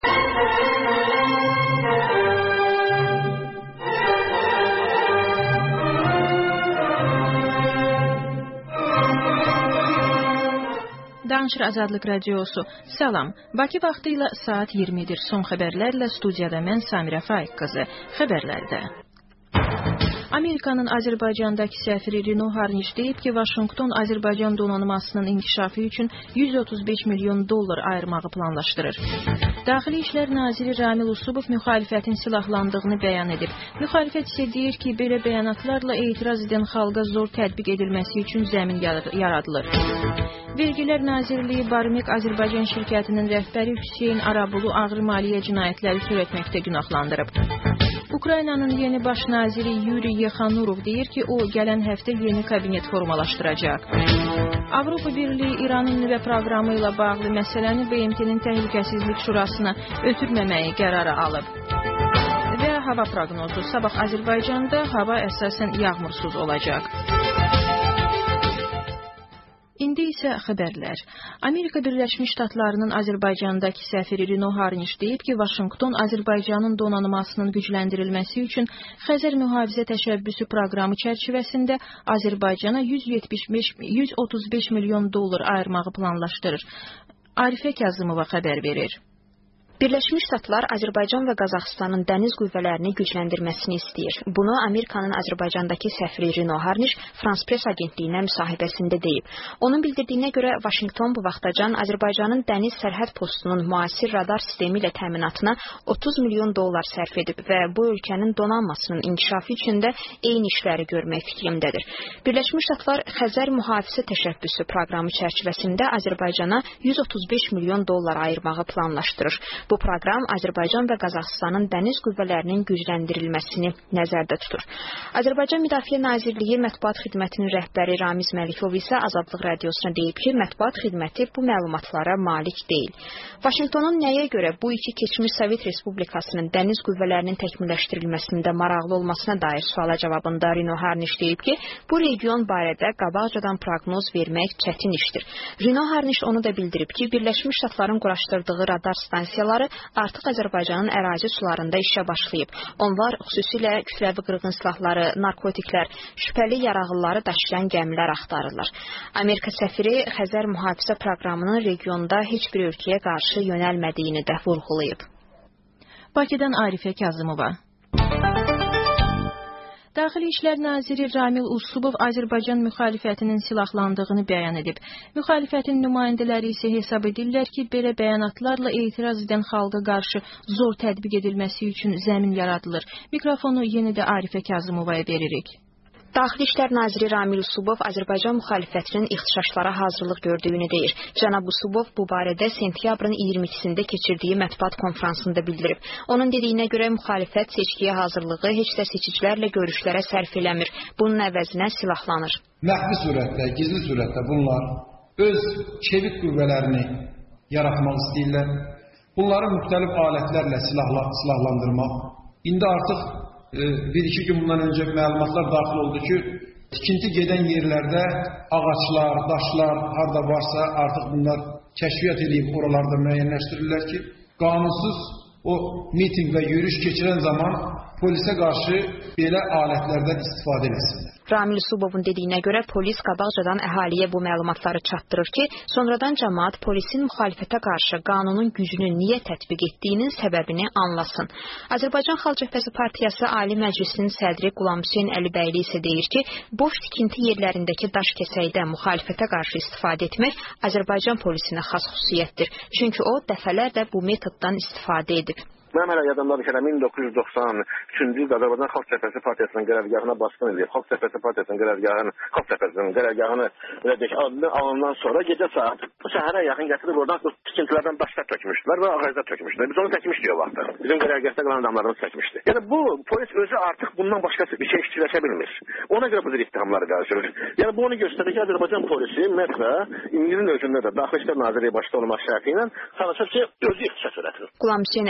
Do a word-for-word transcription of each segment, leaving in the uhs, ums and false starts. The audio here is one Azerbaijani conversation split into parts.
Danışır Azadlıq Radiosu. Salam. Bakı vaxtı ilə saat iyirmidir. Son xəbərlərlə studiyada mən Samirə Faiq qızı. Xəbərlərdə. Amerikanın Azərbaycandakı səfiri Rino Harniş deyib ki, Vaşinqton Azərbaycan donanmasının inkişafı üçün yüz otuz beş milyon dollar ayırmağı planlaşdırır. Daxili İşlər Naziri Ramil Usubov müxalifətin silahlandığını bəyan edib. Müxalifət isə deyir ki, belə bəyanatlarla etiraz edən xalqa zor tətbiq edilməsi üçün zəmin yaradılır. Vergilər Nazirliyi Barimek Azərbaycan şirkətinin rəhbəri Hüseyn Arabulu ağır maliyyə cinayətləri törətməkdə günahlandırıb. Ukraynanın yeni baş naziri Yuri Yekhanurov deyir ki, o gələn həftə yeni kabinet formalaşdıracaq. Avropa Birliyi İranın nüvə proqramı ilə bağlı məsələni B M T-nin Təhlükəsizlik Şurasına ötürməməyi qərarı alıb. Və hava proqnozu. Sabah Azərbaycanda hava əsasən yağmursuz olacaq. İndi isə xəbərlər. Amerika Birləşmiş Ştatlarının Azərbaycandakı səfiri Rino Harniş deyib ki, Vaşinqton Azərbaycanın donanmasının gücləndirilməsi üçün Xəzər mühafizə təşəbbüsü proqramı çərçivəsində Azərbaycana yüz otuz beş milyon dollar ayırmağı planlaşdırır. Arifə Kazımova xəbər verir. Birləşmiş Ştatlar Azərbaycan və Qazaxıstanın dəniz qüvvələrini gücləndirməsini istəyir. Bunu Amerikanın Azərbaycandakı səfiri Rino Harniş France Press agentliyinə müsahibəsində deyib. Onun bildirdiyinə görə Vaşinqton bu vaxtacan Azərbaycanın dəniz sərhəd postunun müasir radar sistemi ilə təminatına otuz milyon dollar sərf edib və bu ölkənin donanmasının inkişafı üçün də eyni işləri görmək fikrindədir. Birləşmiş Ştatlar Xəzər mühafizə təşəbbüsü proqramı çərçivəsində Azərbaycana yüz otuz beş milyon dollar ayırmağı planlaşdırır. Bu proqram Azərbaycan və Qazaxıstanın dəniz qüvvələrinin gücləndirilməsini nəzərdə tutur. Azərbaycan Müdafiə Nazirliyi Mətbuat Xidmətinin rəhbəri Ramiz Məlikov isə Azadlıq Radiosuna deyib ki, Mətbuat Xidməti bu məlumatlara malik deyil. Vaşinqtonun nəyə görə bu iki keçmiş Sovet Respublikasının dəniz qüvvələrinin təkmilləşdirilməsində maraqlı olmasına dair suala cavabında Rino Harniş deyib ki, bu region barədə qabaqcadan proqnoz vermək çətin işdir. Rino Harniş onu da bildirib ki, Birləşmiş Ştatların quraşdırdığı radar stansiyaları artıq Azərbaycanın ərazi sularında işə başlayıb. Onlar xüsusilə kütləvi qırğın silahları, narkotiklər, şübhəli yarağılları daşıyan gəmilər axtarırlar. Amerika səfiri Xəzər mühafizə proqramının regionda heç bir ölkəyə qarşı yönəlmədiyini də vurğulayıb. Bakıdan Arifə Kazımova. Daxili İşlər Naziri Ramil Usubov Azərbaycan müxalifətinin silahlandığını bəyan edib. Müxalifətin nümayəndələri isə hesab edirlər ki, belə bəyanatlarla etiraz edən xalqa qarşı zor tətbiq edilməsi üçün zəmin yaradılır. Mikrofonu yenə də Arifə Kazımovaya veririk. Daxili İşlər Naziri Ramil Usubov Azərbaycan müxalifətinin ixtişaşlara hazırlıq gördüyünü deyir. Cənab Usubov bu barədə sentyabrın iyirmi ikisində keçirdiyi mətbuat konfransında bildirib. Onun dediyinə görə müxalifət seçkiyə hazırlığı heç də seçicilərlə görüşlərə sərf eləmir. Bunun əvəzinə silahlanır. Məxfi surətdə, gizli surətdə bunlar öz çevik qüvvələrini yaratmaq istəyirlər. Bunları müxtəlif alətlərlə silahla, silahlandırmaq. İndi artıq bir iki gün bundan öncə məlumatlar daxil oldu ki, tikinti gedən yerlərdə ağaçlar, daşlar harada varsa artıq bunlar kəşfiyyat edib oralarda müəyyənləşdirirlər ki, qanunsuz o miting və yürüyüş keçirən zaman polisə qarşı belə alətlərdən istifadə etsinlər. Ramil Usubovun dediyinə görə polis qabaqcadan əhaliyə bu məlumatları çatdırır ki, sonradan cəmaət polisin müxalifətə qarşı qanunun gücünü niyə tətbiq etdiyinin səbəbini anlasın. Azərbaycan Xalq Cəbhəsi Partiyası Ali Məclisinin sədri Qulam Hüseyn Əlibəyli isə deyir ki, boş tikinti yerlərindəki daş kəsəkdə müxalifətə qarşı istifadə etmək Azərbaycan polisinə xas xüsusiyyətdir. Çünki o dəfələrlə bu metoddan istifadə edib. Mən hələ yadımdadır ki, min doqquz yüz doxsan üçüncü ildə Azərbaycan Xalq Cəbhəsi Partiyasının qərargahına basqın edib. Xalq Cəbhəsi Partiyasının qərargahını, Xalq Cəbhəsinin qərargahını adını alandan sonra gecə saat bu şəhərə yaxın gətirib oradan tikintilərdən daşlar tökmüşdülər və ağaclar tökmüşdülər. Biz onu çəkmişdik o vaxtda. Bizim qərargahda qalan adamlarımız çəkmişdi. Yəni bu polis özü artıq bundan başqa bir şey işçiləşə bilmir. Ona görə bu cür ittihamları qarşılayır. Yəni bu onu göstərir ki, Azərbaycan polisi ümumiyyətlə İngilizin özündə də Daxili İşlər Nazirliyi başda olmaq şərti ilə çalışır ki, özü ixtişaş törətsin. Qulam Hüseyn Əlibəyli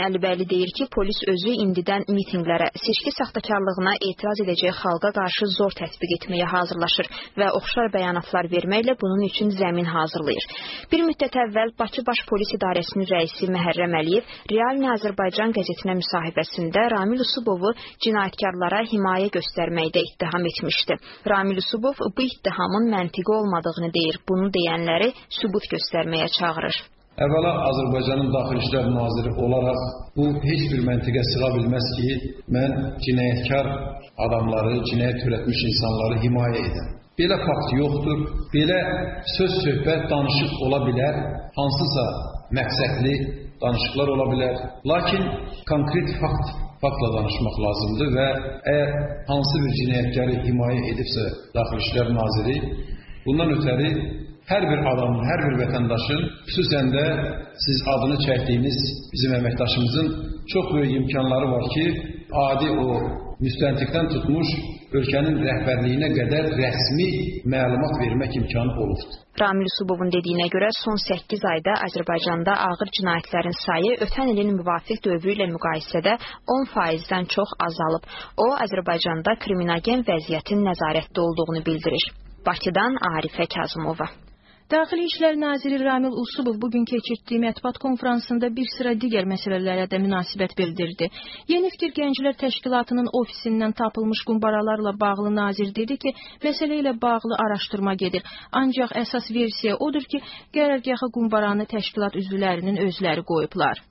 deyir ki, polis özü indidən mitinqlərə, seçki saxtakarlığına etiraz edəcək xalqa qarşı zor tətbiq etməyə hazırlaşır və oxşar bəyanatlar verməklə bunun üçün zəmin hazırlayır. Bir müddət əvvəl Bakı Baş Polis İdarəsinin rəisi Məhərrəm Əliyev Realni Azərbaycan qəzetinə müsahibəsində Ramil Usubovu cinayətkarlara himayə göstərməkdə ittiham etmişdi. Ramil Usubov bu ittihamın məntiqi olmadığını deyir. Bunu deyənləri sübut göstərməyə çağırır. Əvvəla Azərbaycanın Daxili İşlər Naziri olaraq bu heç bir məntiqə sığa bilməz ki, mən cinayətkar adamları, cinayət törətmiş insanları himayə edən. Belə fakt yoxdur, belə söz söhbət danışıq ola bilər, hansısa məqsədli danışıqlar ola bilər. Lakin konkret fakt, faktla danışmaq lazımdır və əgər hansı bir cinayətkarı himayə edibsə Daxili İşlər Naziri, bundan ötəri hər bir adamın, hər bir vətəndaşın, xüsusən də siz adını çəkdiyiniz bizim əməkdaşımızın çox böyük imkanları var ki, adi o müstəntiqdən tutmuş ölkənin rəhbərliyinə qədər rəsmi məlumat vermək imkanı olubdur. Ramil Usubovun dediyinə görə son səkkiz ayda Azərbaycanda ağır cinayətlərin sayı ötən ilin müvafiq dövrü ilə müqayisədə on faizdən çox azalıb. O, Azərbaycanda kriminogen vəziyyətin nəzarətdə olduğunu bildirir. Bakıdan Arifə Kazımova. Daxili İşlər Naziri Ramil Usubov bugün keçirdiyi mətbuat konfransında bir sıra digər məsələlərə də münasibət bildirdi. Yeni Fikir Gənclər Təşkilatının ofisindən tapılmış qumbaralarla bağlı nazir dedi ki, məsələ ilə bağlı araşdırma gedir. Ancaq əsas versiya odur ki, qərargaha qumbaranı təşkilat üzvlərinin özləri qoyublar.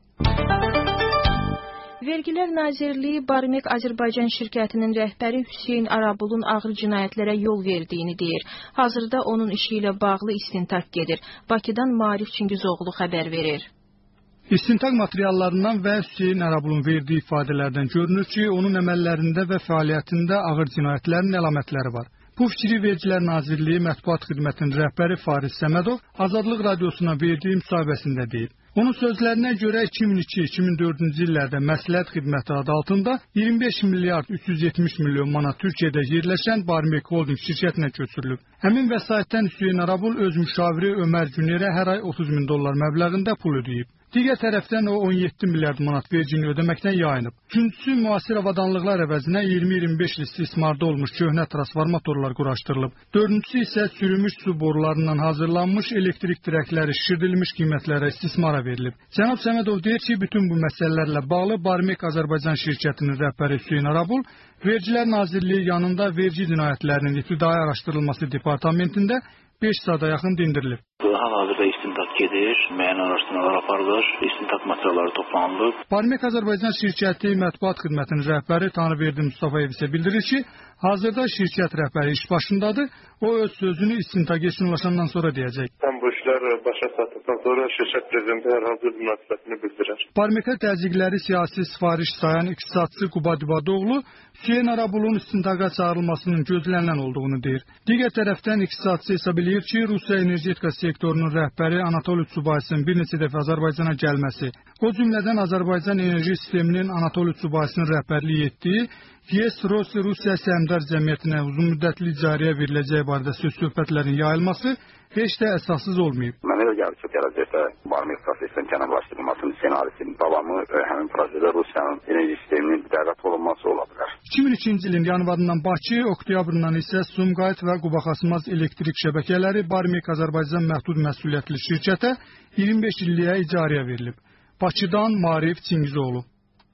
Vergilər Nazirliyi Barmek Azərbaycan şirkətinin rəhbəri Hüseyn Arabulun ağır cinayətlərə yol verdiyini deyir. Hazırda onun işi ilə bağlı istintaq gedir. Bakıdan Marif Çingizoğlu xəbər verir. İstintaq materiallarından və Hüseyn Arabulun verdiyi ifadələrdən görünür ki, onun əməllərində və fəaliyyətində ağır cinayətlərin əlamətləri var. Bu fikri Vergilər Nazirliyi Mətbuat Xidmətinin rəhbəri Faris Səmədov Azadlıq Radiosuna verdiyi müsahibəsində deyir. Onun sözlərinə görə iki min iki iki min dördüncü illərdə məsləhət xidməti adı altında iyirmi beş milyard üç yüz yetmiş milyon manat Türkiyədə yerləşən Barmek Holding şirkətinə köçürülüb. Həmin vəsaitdən Hüseyn Arabul öz müşaviri Ömər Günerə hər ay otuz min dollar məbləğində pul ödəyib. Digər tərəfdən o on yeddi milyard manat vergini ödəməkdən yayınıb. Üçüncüsü müasir avadanlıqlar əvəzinə iyirmi iyirmi beş il istismarda olmuş köhnə transformatorlar quraşdırılıb. Dördüncüsü isə sürülmüş su borularından hazırlanmış elektrik dirəkləri şişirdilmiş qiymətlərə istismara verilib. Cənab Səmədov deyir ki, bütün bu məsələlərlə bağlı Barmek Azərbaycan şirkətinin rəhbəri Hüseyn Arabul Vergilər Nazirliyi yanında vergi cinayətlərinin ibtidai araşdırılması departamentində beş saata yaxın dindirilib. Hal-hazırda istintaq gedir, müəyyən araşdırmalar aparılır, istintaq materialları toplanılıb. Barmek Azərbaycan şirkəti mətbuat xidmətinin rəhbəri Tanrıverdi Mustafayev isə bildirir ki, hazırda şirkət rəhbəri iş başındadır, o öz sözünü istintaq yekunlaşandan sonra deyəcək. Tam bu işlər başa çatdıqdan sonra şirkət prezidenti hər hansı bir münasibətini bildirir. Barmekə təzyiqləri siyasi sifariş sayan iqtisadçı Quba Dibadoğlu Hüseyn Arabulun istintaqa çağırılmasının gözlənilən olduğunu deyir. Digər tərəfdən iqtisadçı hesab edir ki, Rusiya energetika sektorunun rəhbəri Anatoliy Çubaysın bir neçə dəfə Azərbaycana gəlməsi, o cümlədən Azərbaycan enerji sisteminin Anatoliy Çubaysın rəhbərliyi etdiyi Y E S Rusiya Səhmdar Cəmiyyətinə uzun müddətli icarəyə veriləcəyi barədə söz-söhbətlərin yayılması heç də əsassız olmayıb. Mənə elə gəlir ki, gələcəkdə Barmek prosesinin kənarlaşdırılmasının ssenarisinin davamı həmin prosesdə Rusiyanın enerji sisteminin dəvət olunması ola bilər. iki min ikinci ilin yanvarından Bakı, oktyabrından isə Sumqayıt və Qubaxasmaz elektrik şəbəkələri Barmek Azərbaycan məhdud məsuliyyətli şirkətə iyirmi beş illiyə icarəyə verilib. Bakıdan Marif Çingizoğlu.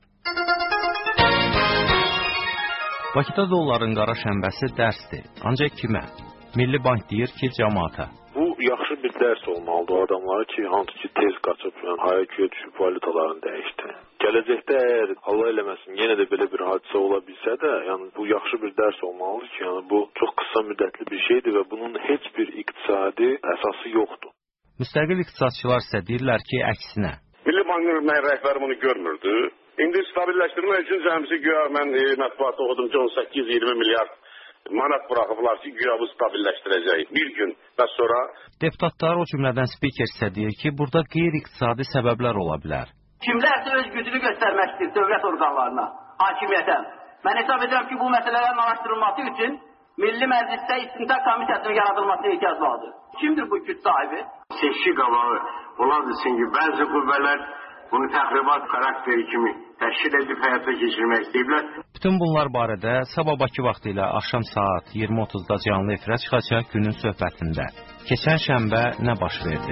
Bakıda dolların qara şənbəsi dərsdir. Ancaq kimə? Milli Bank deyir ki, cəmaata. Bu yaxşı bir dərs olmalıdır o adamlara ki, hansı ki tez qaçıb, yəni hayaküyə düşüb valutalarını dəyişdi. Gələcəkdə əgər Allah eləməsin, yenə də belə bir hadisə ola bilsə də, yəni bu yaxşı bir dərs olmalıdır ki, yəni bu çox qısa müddətli bir şeydir və bunun heç bir iqtisadi əsası yoxdur. Müstəqil iqtisadçılar isə deyirlər ki, əksinə. Milli Bankın rəhbəri bunu görmürdü. İndi stabilləşdirmək üçün cəmisi güya mən e, mətbuatda oxudum ki, on səkkiz iyirmi milyard manat buraxıblar ki, güya bu stabilləşdirəcək bir gün və sonra. Deputatlar o cümlədən spiker isə deyir ki, burada qeyri-iqtisadi səbəblər ola bilər. Kimlərsə öz gücünü göstərmək istəyir dövlət orqanlarına, hakimiyyətə. Mən hesab edirəm ki, bu məsələlərin araşdırılması üçün Milli Məclisdə İstintaq Komissiyasının yaradılmasına ehtiyac vardır. Kimdir bu güc sahibi? Seçki qabağı ola bilsin ki, bəzi qüvvələr bunu təxribat xarakteri kimi təşkil edib həyata keçirmək istəyiblər. Bütün bunlar barədə sabah Bakı vaxtı ilə axşam saat iyirmi otuzda canlı efirə çıxacaq günün söhbətində. Keçən şənbə nə baş verdi?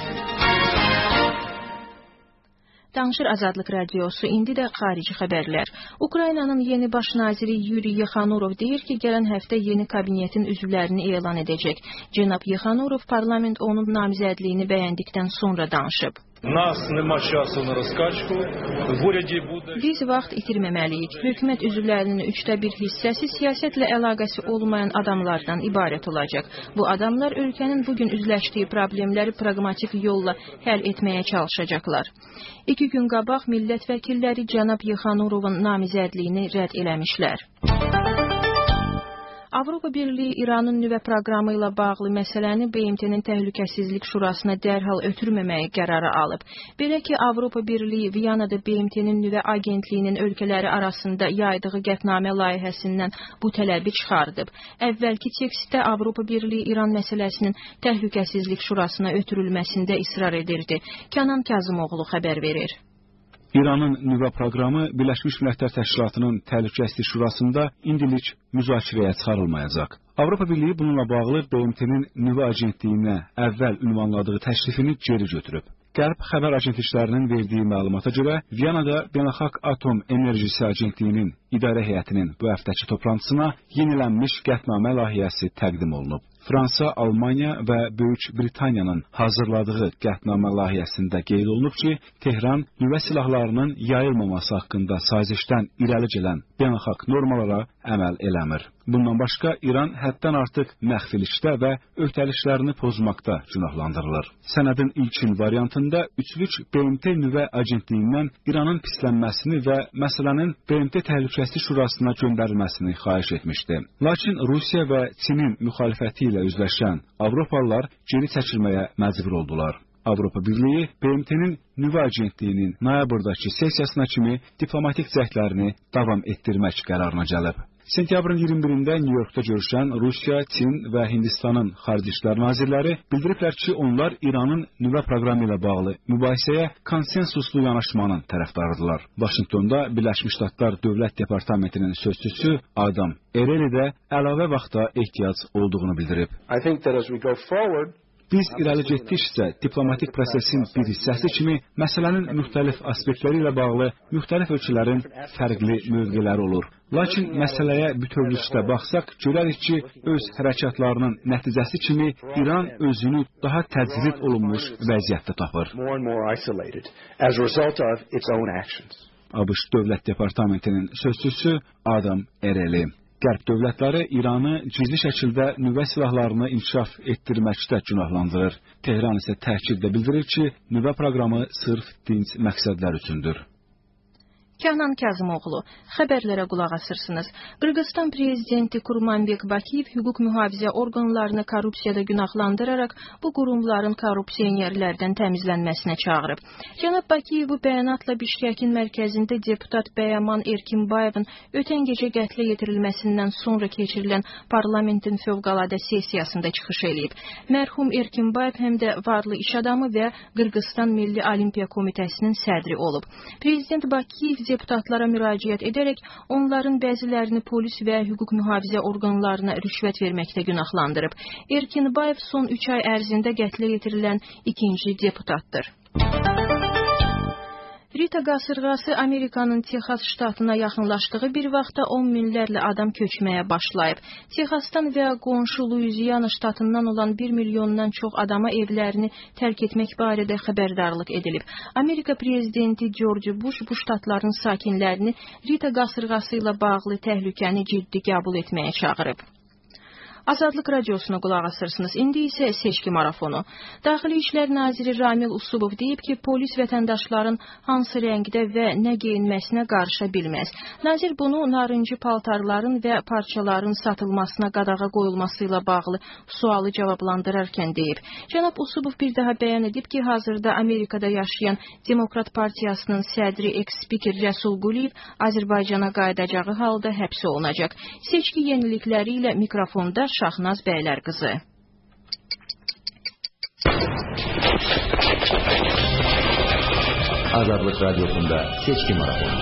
Danışır Azadlıq Radiosu, indi də xarici xəbərlər. Ukraynanın yeni baş naziri Yuri Yekhanurov deyir ki, gələn həftə yeni kabinetin üzvlərini elan edəcək. Cənab Yekhanurov parlament onun namizədliyini bəyəndikdən sonra danışıb. Biz vaxt itirməməliyik. Hökumət üzvlərinin üçdə bir hissəsi siyasətlə əlaqəsi olmayan adamlardan ibarət olacaq. Bu adamlar ölkənin bugün üzləşdiyi problemləri pragmatik yolla həll etməyə çalışacaqlar. İki gün qabaq millət vəkilləri cənab Yekhanurovun namizədliyini rədd eləmişlər. Avropa Birliyi İranın nüvə proqramı ilə bağlı məsələni B M T-nin Təhlükəsizlik Şurasına dərhal ötürməməyə qərarı alıb. Belə ki, Avropa Birliyi Viyanada B M T-nin nüvə agentliyinin ölkələri arasında yaydığı qətnamə layihəsindən bu tələbi çıxardıb. Əvvəlki tekstdə Avropa Birliyi İran məsələsinin Təhlükəsizlik Şurasına ötürülməsində israr edirdi. Kənan Kazımoğlu xəbər verir. İranın nüvə proqramı Birləşmiş Millətlər Təşkilatının Təhlükəsizlik Şurasında indilik müzakirəyə çıxarılmayacaq. Avropa Birliyi bununla bağlı B M T-nin nüvə agentliyinə əvvəl ünvanladığı təklifini geri götürüb. Qərb xəbər agentliklərinin verdiyi məlumata görə Viyanada Beynəlxalq Atom Enerjisi Agentliyinin idarə heyətinin bu həftəki toplantısına yenilənmiş qətnamə layihəsi təqdim olunub. Fransa, Almaniya və Böyük Britaniyanın hazırladığı qətnamə layihəsində qeyd olunub ki, Tehran nüvə silahlarının yayılmaması haqqında sazişdən irəli gələn beynəlxalq normalara əməl eləmir. Bundan başqa İran həddən artıq məxfilikdə və öhdəliklərini pozmaqda günahlandırılır. Sənədin ilkin variantında üçlük B M T nüvə agentliyindən İranın pislənməsini və məsələnin B M T Təhlükəsizlik Şurasına göndərilməsini xahiş etmişdi. Lakin Rusiya və Çinin müxalifəti ilə üzləşən Avropalılar geri çəkilməyə məcbur oldular. Avropa Birliyi B M T-nin nüvə agentliyinin noyabrdakı sessiyasına kimi diplomatik cəhdlərini davam etdirmək qərarına gəlib. Sentyabrın iyirmi birində Nyu-Yorkda görüşən Rusiya, Çin və Hindistanın xarici işlər nazirləri bildiriblər ki, onlar İranın nüvə proqramı ilə bağlı mübahisəyə konsensuslu yanaşmanın tərəfdarıdırlar. Vaşinqtonda Birləşmiş Ştatlar Dövlət Departamentinin sözçüsü Adam Ereli də əlavə vaxta ehtiyac olduğunu bildirib. Biz irəli getdikcə diplomatik prosesin bir hissəsi kimi məsələnin müxtəlif aspektləri ilə bağlı müxtəlif ölkələrin fərqli mövqeləri olur. Lakin məsələyə bütövlükdə baxsaq, görərik ki, öz hərəkatlarının nəticəsi kimi İran özünü daha təcrid olunmuş vəziyyətdə tapır. ABŞ Dövlət Departamentinin sözçüsü Adam Ereli. Qərb dövlətləri İranı gizli şəkildə nüvə silahlarını inkişaf etdirməkdə günahlandırır. Tehran isə təkidlə bildirir ki, nüvə proqramı sırf dinc məqsədlər üçündür. Kənan Kazımoğlu, xəbərlərə qulaq asırsınız. Qırğızstan prezidenti Kurmanbek Bakiyev hüquq mühafizə orqanlarını korrupsiyada günahlandıraraq bu qurumların korrupsionerlərdən təmizlənməsinə çağırıb. Cənab Bakiyev bu bəyanatla Bişkəkin mərkəzində deputat Bəyaman Erkinbayevin ötən gecə qətlə yetirilməsindən sonra keçirilən parlamentin fövqəladə sessiyasında çıxış eləyib. Mərhum Erkinbayev həm də varlı iş adamı və Qırğızstan Milli Olimpiya Komitəsinin sədri olub. Prezident Bakiyev deputatlara müraciət edərək onların bəzilərini polis və hüquq mühafizə orqanlarına rüşvət verməkdə günahlandırıb. Erkinbayev son üç ay ərzində qətlə yetirilən ikinci deputatdır. Rita qasırğası Amerikanın Texas ştatına yaxınlaşdığı bir vaxtda on minlərlə adam köçməyə başlayıb. Texasdan və qonşu Luiziyana ştatından olan bir milyondan çox adama evlərini tərk etmək barədə xəbərdarlıq edilib. Amerika prezidenti George Bush bu ştatların sakinlərini Rita qasırğası ilə bağlı təhlükəni ciddi qəbul etməyə çağırıb. Azadlıq Radiosuna qulaq asırsınız. İndi isə seçki marafonu. Daxili İşlər Naziri Ramil Usubov deyib ki, polis vətəndaşların hansı rəngdə və nə geyinməsinə qarışa bilməz. Nazir bunu narıncı paltarların və parçaların satılmasına qadağa qoyulması ilə bağlı sualı cavablandırarkən deyib. Cənab Usubov bir daha bəyan edib ki, hazırda Amerikada yaşayan Demokrat Partiyasının sədri eks-spiker Rəsul Quliyev Azərbaycana qayıdacağı halda həbs olunacaq. Seçki yenilikləri ilə mikrofonda Şahnaz Bəylər qızı. Azadlık Radyosu'nda seçki maratonu.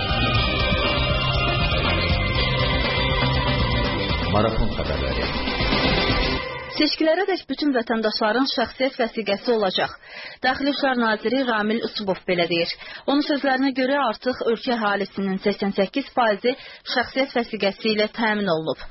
Marafon haberleri. Seçkilərə dək bütün vətəndaşların şəxsiyyət vəsiqəsi olacaq. Daxili İşlər Naziri Ramil Usubov belə deyir. Onun sözlərinə görə artıq ölkə əhalisinin səksən səkkiz faizi şəxsiyyət vəsiqəsi ilə təmin olunub.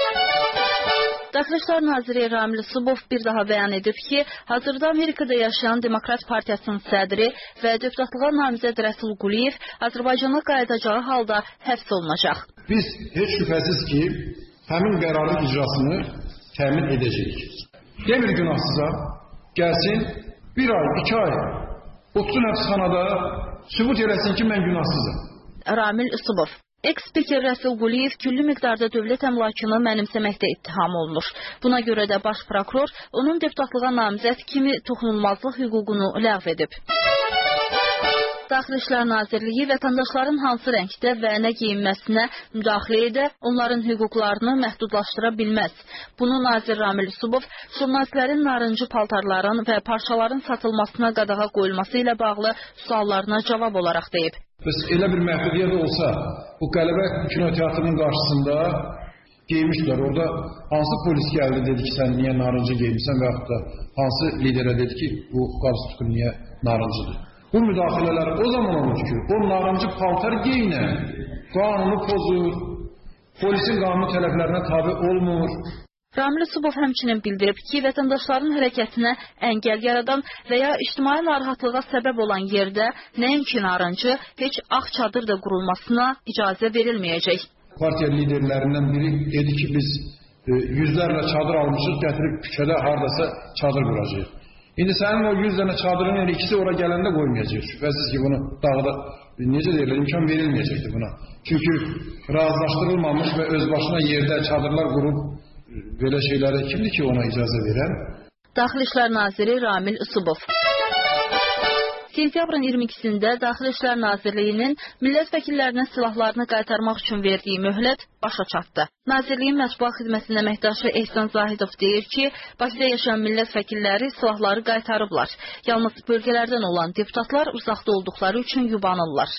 Daxili İşlər Naziri Ramil Usubov bir daha bəyan edib ki, hazırda Amerikada yaşayan Demokrat Partiyasının sədri və deputatlığa namizəd Rəsul Quliyev Azərbaycana qayıdacağı halda həbs olunacaq. Biz heç şübhəsiz ki, həmin qərarın icrasını təmin edəcəyik. Demir günahsıza gəlsin, bir ay, iki ay otsun həbsxanada sübut eləsin ki, mən günahsızım. Ramil Usubov. Eks-spiker Rəsul Quliyev küllü miqdarda dövlət əmlakını mənimsəməkdə ittiham olunur. Buna görə də baş prokuror onun deputatlığa namizəd kimi toxunulmazlıq hüququnu ləğv edib. Daxili İşlər Nazirliyi vətəndaşların hansı rəngdə və nə geyinməsinə müdaxilə edə, onların hüquqlarını məhdudlaşdıra bilməz. Bunu Nazir Ramil Usubov jurnalistlərin narıncı paltarların və parçaların satılmasına qadağa qoyulması ilə bağlı suallarına cavab olaraq deyib. Bəs elə bir məhdudiyyət olsa, bu Qələbə kinoteatrının qarşısında geymişlər. Orada hansı polis gəldi, dedi ki, sən niyə narıncı geymişsən və yaxud da hansı liderə dedi ki, bu qalstukun niyə narıncıdır? Bu müdaxilələr o zaman olur ki, o narıncı paltar geyinən qanunu pozur, polisin qanunu tələblərinə tabi olmur. Ramil Usubov həmçinin bildirib ki, vətəndaşların hərəkətinə əngəl yaradan və ya ictimai narahatlığa səbəb olan yerdə nəinki narıncı, heç ağ çadır da qurulmasına icazə verilməyəcək. Partiya liderlərindən biri dedi ki, biz e, yüzlərlə çadır almışıq, gətirib küçədə haradasa çadır quracaq. İndi sənin o yüz dənə çadırın elə ikisi ora gələndə qoymayacaq. Şübhəsiz ki, bunu dağda necə deyirlər, imkan verilməyəcəkdir buna. Çünki razılaşdırılmamış və öz başına yerdə çadırlar qurub belə şeylərə kimdir ki, ona icazə verən? Daxili İşlər Naziri Ramil Usubov. Sentyabrın iyirmi ikisində Daxili İşlər Nazirliyinin millət vəkillərinə silahlarını qaytarmaq üçün verdiyi möhlət başa çatdı. Nazirliyin mətbuat xidmətinin əməkdaşı Ehsan Zahidov deyir ki, Bakıda yaşayan millət vəkilləri silahları qaytarıblar. Yalnız bölgələrdən olan deputatlar uzaqda olduqları üçün yubanırlar.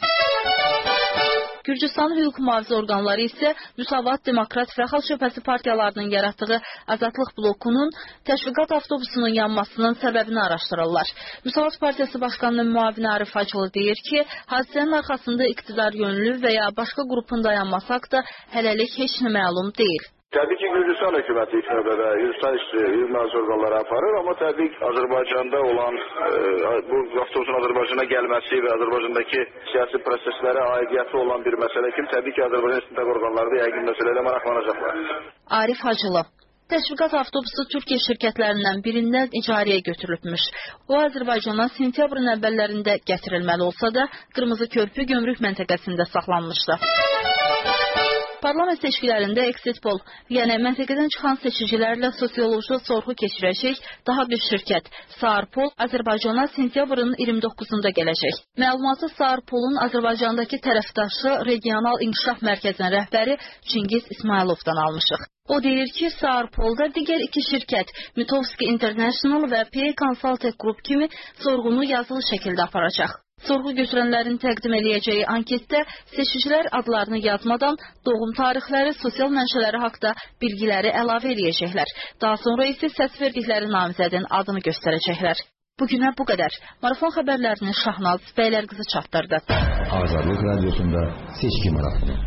Gürcüstan hüquq mühafizə orqanları isə Müsavat, Demokrat və Xalq Cəbhəsi partiyalarının yaratdığı Azadlıq blokunun təşviqat avtobusunun yanmasının səbəbini araşdırırlar. Müsavat Partiyası Başqanının müavini Arif Hacılı deyir ki, hadisənin arxasında iqtidar yönlü və ya başqa qrupun dayanması haqda hələlik heç nə məlum deyil. Təbii ki, Gürcüstan hökuməti ilk növbədə Gürcüstan hüquq mühafizə orqanları aparır, amma təbii ki, Azərbaycanda olan e, bu avtobusun Azərbaycana gəlməsi və Azərbaycandakı siyasi proseslərə aidiyyəti olan bir məsələ kimi, təbii ki, Azərbaycan istintaq orqanları da yəqin məsələlə maraqlanacaqlar. Arif Hacılı. Təşviqat avtobusu Türkiyə şirkətlərindən birindən icarəyə götürülmüş. O, Azərbaycana sentyabrın əvvəllərində gətirilməli olsa da, Qırmızı Körpü gömrük məntəqəsində saxlanmışdı. Parlament seçkilərində Exit Poll, yəni məntəqədən çıxan seçicilərlə sosioloji sorğu keçirəcək daha bir şirkət, Saarpol, Azərbaycana sentyabrın iyirmi doqquzunda gələcək. Məlumatı Saarpolun Azərbaycandakı tərəfdaşı Regional İnkişaf Mərkəzinin rəhbəri Çingiz İsmayılovdan almışıq. O deyir ki, Saarpolda digər iki şirkət, Mitovski International və P Consulting Group kimi sorğunu yazılı şəkildə aparacaq. Sorğu götürənlərin təqdim eləyəcəyi anketdə seçicilər adlarını yazmadan doğum tarixləri, sosial mənşələri haqda bilgiləri əlavə eləyəcəklər. Daha sonra isə səs verdikləri namizədin adını göstərəcəklər. Bugünə bu qədər. Marafon xəbərlərini Şahnaz Bəylərqızı çatdırdı. Azadlıq Radyosu'nda seçki marafonu.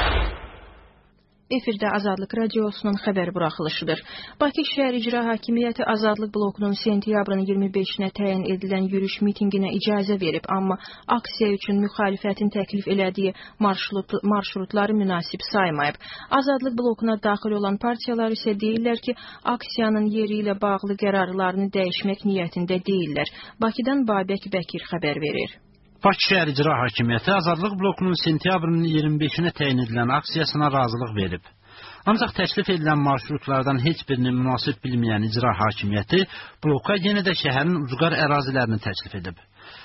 Efirdə Azadlıq Radiosunun xəbər buraxılışıdır. Bakı Şəhər İcra Hakimiyyəti Azadlıq blokunun sentyabrın iyirmi beşinə təyin edilən yürüyüş mitinginə icazə verib, amma aksiya üçün müxalifətin təklif elədiyi marşrut, marşrutları münasib saymayıb. Azadlıq blokuna daxil olan partiyalar isə deyirlər ki, aksiyanın yeri ilə bağlı qərarlarını dəyişmək niyyətində deyirlər. Bakıdan Babək Bəkir xəbər verir. Bakı Şəhər İcra Hakimiyyəti Azadlıq blokunun sentyabrın iyirmi beşinə təyin edilən aksiyasına razılıq verib. Ancaq təklif edilən marşrutlardan heç birini münasib bilməyən İcra Hakimiyyəti bloka yenə də şəhərin ucqar ərazilərini təklif edib.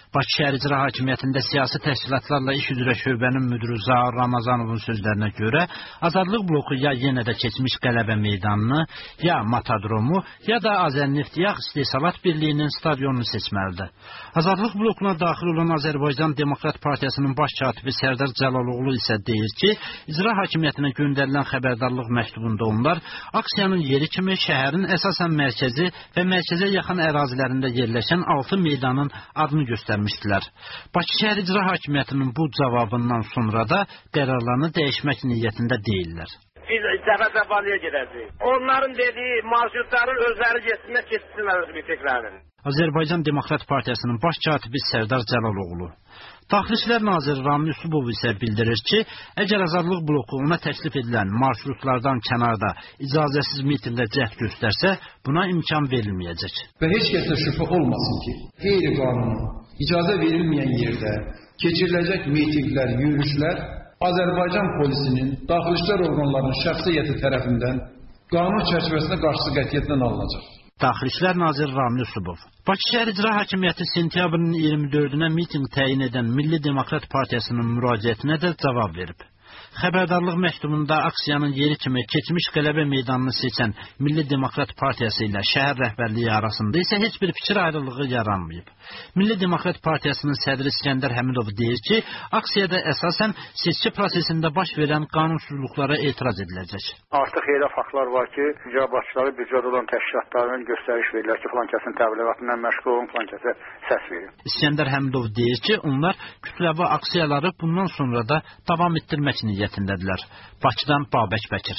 Bakı şəhər icra hakimiyyətində siyasi təşkilatlarla iş üzrə şöbənin müdiri Zaur Ramazanovun sözlərinə görə Azadlıq bloku ya yenə də keçmiş Qələbə meydanını, ya Matadromu, ya da Azərneft Yağ İstehsalat Birliyinin stadionunu seçməlidir. Azadlıq blokuna daxil olan Azərbaycan Demokrat Partiyasının baş katibi Sərdar Cəlaloğlu isə deyir ki, icra hakimiyyətinə göndərilən xəbərdarlıq məktubunda onlar aksiyanın yeri kimi şəhərin əsasən mərkəzi və mərkəzə yaxın ərazilərində yerləşən altı meydanın adını göstərmişdilər. Bakı şəhər icra hakimiyyətinin bu cavabından sonra da qərarlarını dəyişmək niyyətində deyirlər. Biz dəfə-dəfəliyə gedəcəyik. Onların dediyi marşrutların özləri getsinlər, keçsinlər öz bitiklərini. Azərbaycan Demokrat Partiyasının baş katibi Sərdar Cəlaloğlu. Daxili İşlər naziri Ramil Yusubov isə bildirir ki, əgər Azadlıq bloku ona təklif edilən marşrutlardan kənarda icazəsiz mitinqə cəhd göstərsə, buna imkan verilməyəcək. Və heç kəsə şübhə olmasın ki, qeyri-qanuni, icazə verilməyən yerdə keçiriləcək mitinqlər, yürüyüşlər Azərbaycan polisinin, daxili işlər orqanlarının şəxsiyyəti tərəfindən qanun çərçivəsində qarşısı qətiyyətlə alınacaq. Daxili İşlər naziri Ramil Yusubov. Bakı şəhər icra hakimiyyəti sentyabrın iyirmi dördünə mitinq təyin edən Milli Demokrat Partiyasının müraciətinə də cavab verib. Xəbərdarlıq məktubunda aksiyanın yeri kimi keçmiş Qələbə meydanını seçən Milli Demokrat Partiyası ilə şəhər rəhbərliyi arasında isə heç bir fikir ayrılığı yaranmayıb. Milli Demokrat Partiyasının sədri İskəndər Həmidov deyir ki, aksiyada əsasən seçki prosesində baş verən qanunsuzluqlara etiraz ediləcək. Artıq elə faktlar var ki, icra başçıları büdcədə olan təşkilatlarının göstəriş verirlər ki, filan kəsin təbliğatından məşğul olun, filan kəsə səs verin. İskəndər Həmidov deyir ki, onlar kütləvi aksiyaları bundan sonra da davam etdirmək niyyətindədirlər. Bakıdan Babək Bəkir.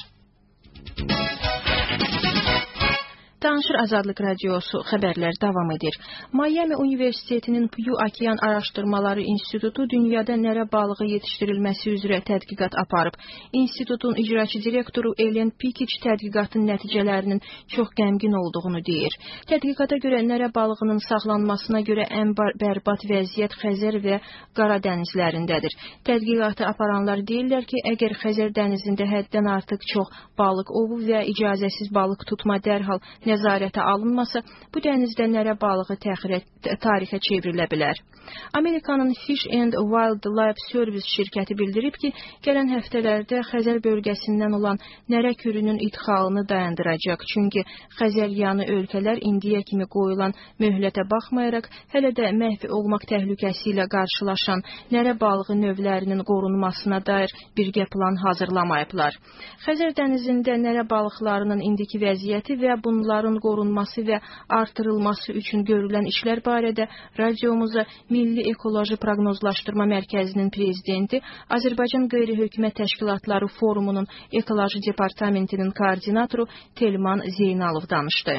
Danışır Azadlıq Radiosu, xəbərlər davam edir. Miami Universitetinin Pew Okean Araşdırmaları İnstitutu dünyada nərə balığı yetişdirilməsi üzrə tədqiqat aparıb. İnstitutun icraçı direktoru Ellen Pikic tədqiqatın nəticələrinin çox qəmgin olduğunu deyir. Tədqiqata görə nərə balığının saxlanmasına görə ən bərbad vəziyyət Xəzər və Qara dənizlərindədir. Tədqiqatı aparanlar deyirlər ki, əgər Xəzər dənizində həddən artıq çox balıq ovu və icazəsiz balıq tutma dərhal nəzarətə alınmasa, bu dənizdə nərə balığı təxirə, tarixə çevrilə bilər. Amerikanın Fish and Wildlife Service şirkəti bildirib ki, gələn həftələrdə Xəzər bölgəsindən olan nərə kürünün idxalını dayandıracaq. Çünki Xəzər yanı ölkələr indiyə kimi qoyulan möhlətə baxmayaraq, hələ də məhv olmaq təhlükəsi ilə qarşılaşan nərə balığı növlərinin qorunmasına dair birgə plan hazırlamayıblar. Xəzər dənizində nərə balıqlarının indiki vəziyyəti və bunlar qorunması və artırılması üçün görülən işlər barədə radiomuza Milli Ekoloji Proqnozlaşdırma Mərkəzinin prezidenti, Azərbaycan Qeyri-Hökumət Təşkilatları Forumunun Ekoloji Departamentinin koordinatoru Telman Zeynalov danışdı.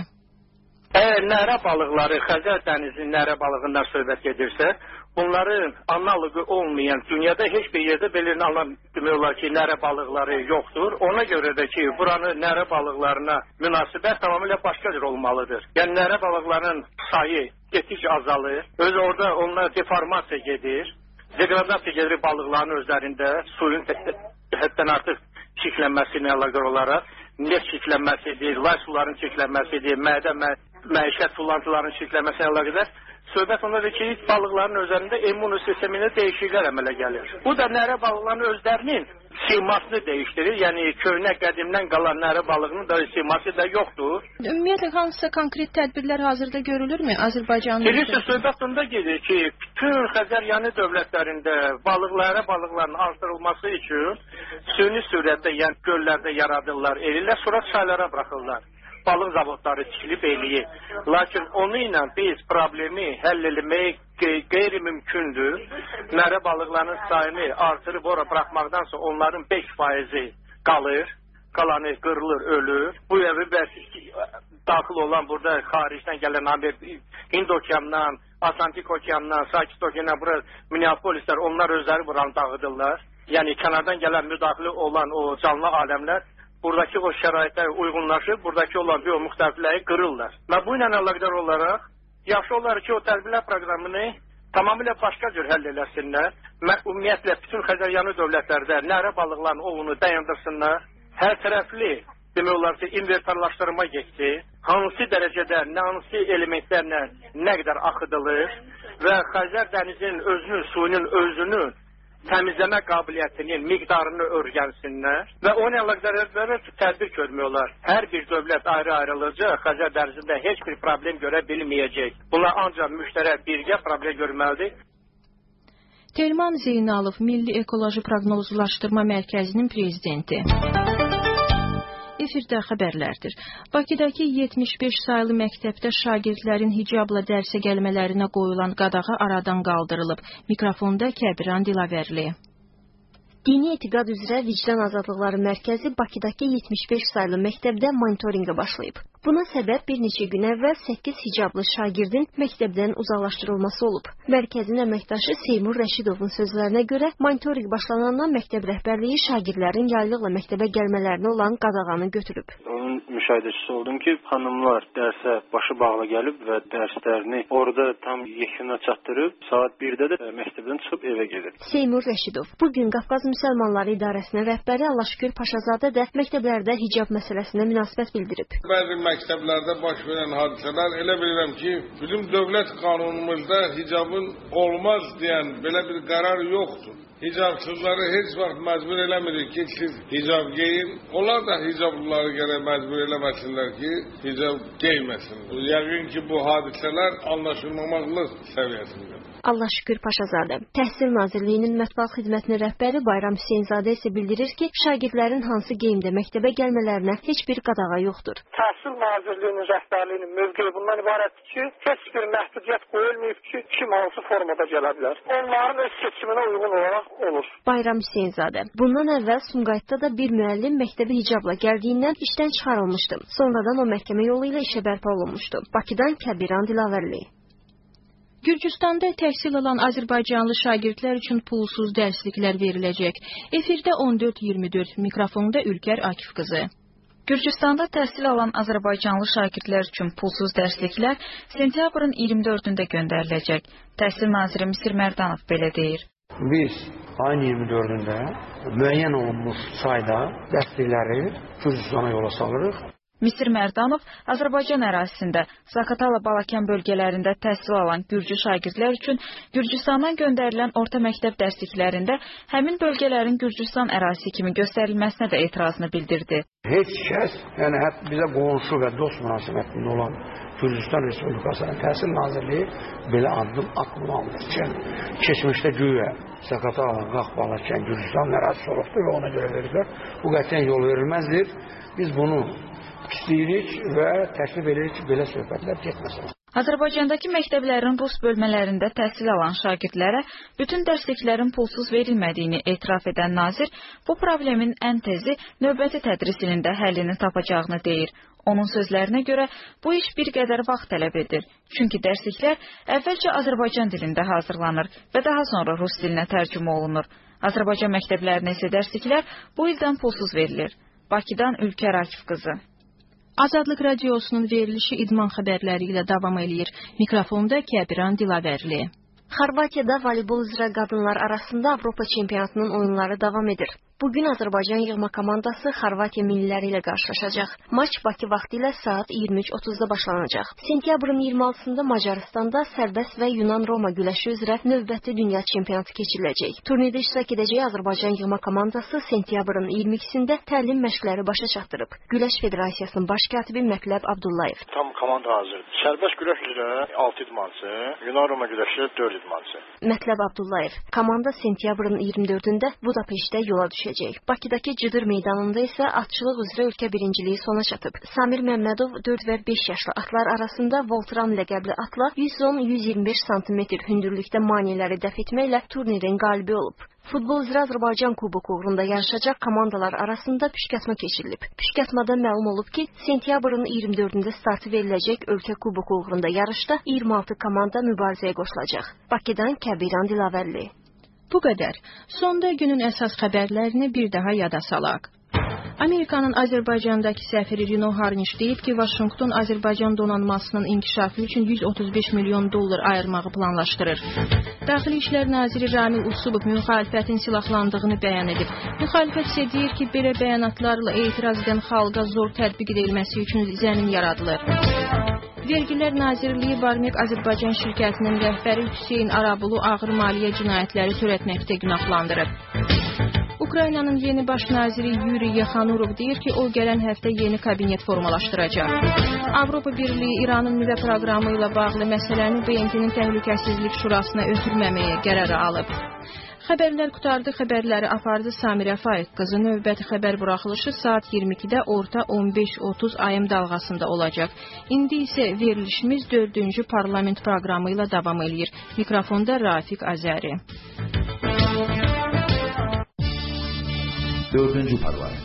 Əgər nərə balıqları, Xəzər dənizinin nərə balığından söhbət gedirsə, bunların analogu olmayan, dünyada heç bir yerdə belirli alan demək olar ki, nərə balıqları yoxdur. Ona görə də ki, buranın nərə balıqlarına münasibət tamamilə başqa cür olmalıdır. Yəni, nərə balıqlarının sayı getdikcə azalır. Öz orada onlar deformasiya gedir. Degradasiya gedir balıqların özlərində, suyun həddən artıq çirklənməsi ilə əlaqədar olaraq, neft çirklənməsidir, lay suların çirklənməsidir, mədə mə məişət tullantıların çirklənməsi ilə əlaqədar. Söhbət ondadır ki, balıqların özlərində immun sistemində dəyişikliklər əmələ gəlir. Bu da nərə balıqlarının özlərinin simasını dəyişdirir. Yəni, köhnə qədimdən qalan nərə balığının da siması da yoxdur. Ümumiyyətlə, hansısa konkret tədbirlər hazırda görülürmü Azərbaycanın? Birisi söhbət onda gedir ki, bütün Xəzər yanı dövlətlərində balıqlara balıqların artırılması üçün süni sürətdə, yəni göllərdə yaradırlar, elirlər, sonra çaylara bırakırlar. Balıq zavodları tikilib eləyir. Lakin onu ilə biz problemi həll eləmək qeyri-mümkündür. Nərə balıqlarının sayını artırıb ora bırakmaqdansa onların beş faizi qalır, qalanı qırılır, ölür. Bu evi daxil olan burada xaricdən gələn Hind okeanından, Atlantik okeanından, Sakit okeanından, bura Minneapolislər, onlar özləri buranı dağıdırlar. Yəni kənardan gələn müdaxilə olan o canlı aləmlər buradakı o şəraitlər uyğunlaşıb, buradakı olan biomüxtəlifləri qırırlar. Və bu ilə əlaqədar olaraq, yaxşı olar ki, o tədbirlər proqramını tamamilə başqa cür həll eləsinlər. Ümumiyyətlə, bütün Xəzəryanı dövlətlərdə nərə balıqların ovunu dayandırsınlar. Hər tərəfli demək olar ki, inventarlaşdırma getdi. Hansı dərəcədə, hansı elementlərlə nə qədər axıdılır və Xəzər dənizinin özünün, suyunun özünün təmizləmə qabiliyyətinin miqdarını öyrənsinlər və onun əlaqədarları tədbir görmək olar. Hər bir dövlət ayrı-ayrılıca Xəzər dənizində heç bir problem görə bilməyəcək. Bunlar ancaq müştərək birgə problem görməlidir. Telman Zeynalov, Milli Ekoloji Proqnozlaşdırma Mərkəzinin prezidenti. Efirdə xəbərlərdir. Bakıdakı yetmiş beş saylı məktəbdə şagirdlərin hicabla dərsə gəlmələrinə qoyulan qadağa aradan qaldırılıb. Mikrofonda Kəbiran Dilavərli. Dini etiqad üzrə Vicdan Azadlıqları Mərkəzi Bakıdakı yetmiş beş saylı məktəbdə monitorinqə başlayıb. Buna səbəb bir neçə gün əvvəl səkkiz hicablı şagirdin məktəbdən uzaqlaşdırılması olub. Mərkəzin əməkdaşı Seymur Rəşidovun sözlərinə görə monitorinq başlanandan məktəb rəhbərliyi şagirdlərin yaylıqla məktəbə gəlmələrinə olan qadağanı götürüb. Onun müşahidəçisi oldum ki, xanımlar dərsə başı bağlı gəlib və dərslərini orada tam yekuna çatdırıb, saat birdə də məktəbdən çıxıb evə gedir. Seymur Rəşidov bugün Qafqaz Müsəlmanları İdarəsinin rəhbəri Allahşükür Paşazadə də məktəblərdə hicab məsələsinə münasibət bildirib. Bəzi məktəblərdə baş verən hadisələr elə bilirəm ki, bizim dövlət qanunumuzda hicabın olmaz deyən belə bir qərar yoxdur. Hicabsızları heç vaxt məcbur eləmirik ki, siz hicab giyin. Onlar da hicablıları gərək məcbur eləməsinlər ki, hicab giyməsinlər. Yəqin ki, bu hadisələr anlaşılmamaqlıq səviyyəsində. Allahşükür Paşazadə. Təhsil Nazirliyinin mətbuat xidmətinin rəhbəri Bayram Hüseynzadə isə bildirir ki, şagirdlərin hansı geyimdə məktəbə gəlmələrinə heç bir qadağa yoxdur. Təhsil Nazirliyinin rəhbərliyinin mövqeyi bundan ibarətdir ki, heç bir məhdudiyyət qoyulmayıb ki, kim hansı formada gələ bilər. Onların öz seçiminə uyğun olaraq olur. Bayram Hüseynzadə. Bundan əvvəl Sumqayıtda da bir müəllim məktəbə hicabla gəldiyindən işdən çıxarılmışdı. Sonradan o məhkəmə yolu ilə işə bərpa olunmuşdu. Bakıdan Kəbiran Dilavərli. Gürcüstanda təhsil alan Azərbaycanlı şagirdlər üçün pulsuz dərsliklər veriləcək. Efirdə on dörd iyirmi dörd, mikrofonda Ülkər Akif qızı. Gürcüstanda təhsil alan Azərbaycanlı şagirdlər üçün pulsuz dərsliklər sentyabrın iyirmi dördündə göndəriləcək. Təhsil naziri Misir Mərdanov belə deyir. Biz ayın iyirmi dördündə müəyyən olunmuş sayda dərslikləri Gürcüstana yola salırıq. Misir Mərdanov Azərbaycan ərazisində Zaqatala-Balakən bölgələrində təhsil alan gürcü şagirdlər üçün Gürcüstandan göndərilən orta məktəb dərsliklərində həmin bölgələrin Gürcüstan ərazisi kimi göstərilməsinə də etirazını bildirdi. Heç kəs, yəni hətta bizə qonşu və dost münasibətində olan Gürcüstan Respublikasının Təhsil Nazirliyi belə addım atmamalıdır ki, keçmişdə güya Zaqatala, Balakən, Gürcüstan ərazisi olubdur və ona görə verirlər. Bu qətiyyən yol verilməzdir. Biz bunu istəyirik və təklif edirik ki, belə söhbətlər getməsin. Azərbaycandakı məktəblərin rus bölmələrində təhsil alan şagirdlərə bütün dərsliklərin pulsuz verilmədiyini etiraf edən nazir, bu problemin ən tezi növbəti tədris ilində həllini tapacağını deyir. Onun sözlərinə görə bu iş bir qədər vaxt tələb edir. Çünki dərsliklər əvvəlcə Azərbaycan dilində hazırlanır və daha sonra rus dilinə tərcümə olunur. Azərbaycan məktəblərinə isə dərsliklər bu ildən pulsuz verilir. Bakıdan Ülkər Akif qızı. Azadlıq Radiosunun verilişi idman xəbərləri ilə davam eləyir. Mikrofonda Kəbiran Dilavərli. Xorvatiyada voleybol üzrə qadınlar arasında Avropa çempionatının oyunları davam edir. Bugün Azərbaycan yığma komandası Xorvatiya milliləri ilə qarşılaşacaq. Maç Bakı vaxtı ilə saat iyirmi üç otuzda başlanacaq. Sentyabrın iyirmi altısında Macaristanda sərbəst və Yunan-Roma güləşi üzrə növbəti dünya çempionatı keçiriləcək. Turnirdə iştirak edəcək Azərbaycan yığma komandası sentyabrın iyirmi ikisində təlim məşqləri başa çatdırıb. Güləş Federasiyasının baş katibi Mətləb Abdullayev. Tam komanda hazırdır. Sərbəst güləş üzrə altı idmançı, Yunan-Roma güləşi dörd idmançı. Mətləb Abdullayev. Komanda sentyabrın iyirmi dördündə Budapeştdə yola düşəcək. Bakıdakı Cıdır meydanında isə atçılıq üzrə ölkə birinciliyi sona çatıb. Samir Məmmədov dörd və beş yaşlı atlar arasında Voltran ləqəbli atla yüz on yüz iyirmi beş santimetr hündürlükdə maneələri dəf etməklə turnirin qalibi olub. Futbol üzrə Azərbaycan Kuboku uğrunda yarışacaq komandalar arasında püşkatma keçirilib. Püşkatmada məlum olub ki, sentyabrın iyirmi dördündə startı veriləcək ölkə Kuboku uğrunda yarışda iyirmi altı komanda mübarizəyə qoşulacaq. Bakıdan Kəbiran Dilavərli. Bu qədər. Sonda günün əsas xəbərlərini bir daha yada salaq. Amerikanın Azərbaycandakı səfiri Rino Harniş deyib ki, Vaşinqton Azərbaycan donanmasının inkişafı üçün yüz otuz beş milyon dollar ayırmağı planlaşdırır. Daxili İşlər naziri Ramil Usubov müxalifətin silahlandığını bəyan edib. Müxalifət isə deyir ki, belə bəyanatlarla etiraz edən xalqa zor tətbiq edilməsi üçün zəmin yaradılır. Vergilər Nazirliyi Barmek Azərbaycan şirkətinin rəhbəri Hüseyn Arabulu ağır maliyyə cinayətləri törətməkdə günahlandırıb. Ukraynanın yeni baş naziri Yuri Yaxanurov deyir ki, o gələn həftə yeni kabinet formalaşdıracaq. Avropa Birliyi İranın nüvə proqramı ilə bağlı məsələni B M T-nin Təhlükəsizlik Şurasına ötürməməyə qərarı alıb. Xəbərlər qutardı, xəbərləri apardı Samirə Faiq qızı. Növbəti xəbər buraxılışı saat iyirmi ikidə orta on beş otuz A M dalğasında olacaq. İndi isə verilişimiz dördüncü parlament proqramı ilə davam edir. Mikrofonda Rafiq Azəri. Dördüncü parlament.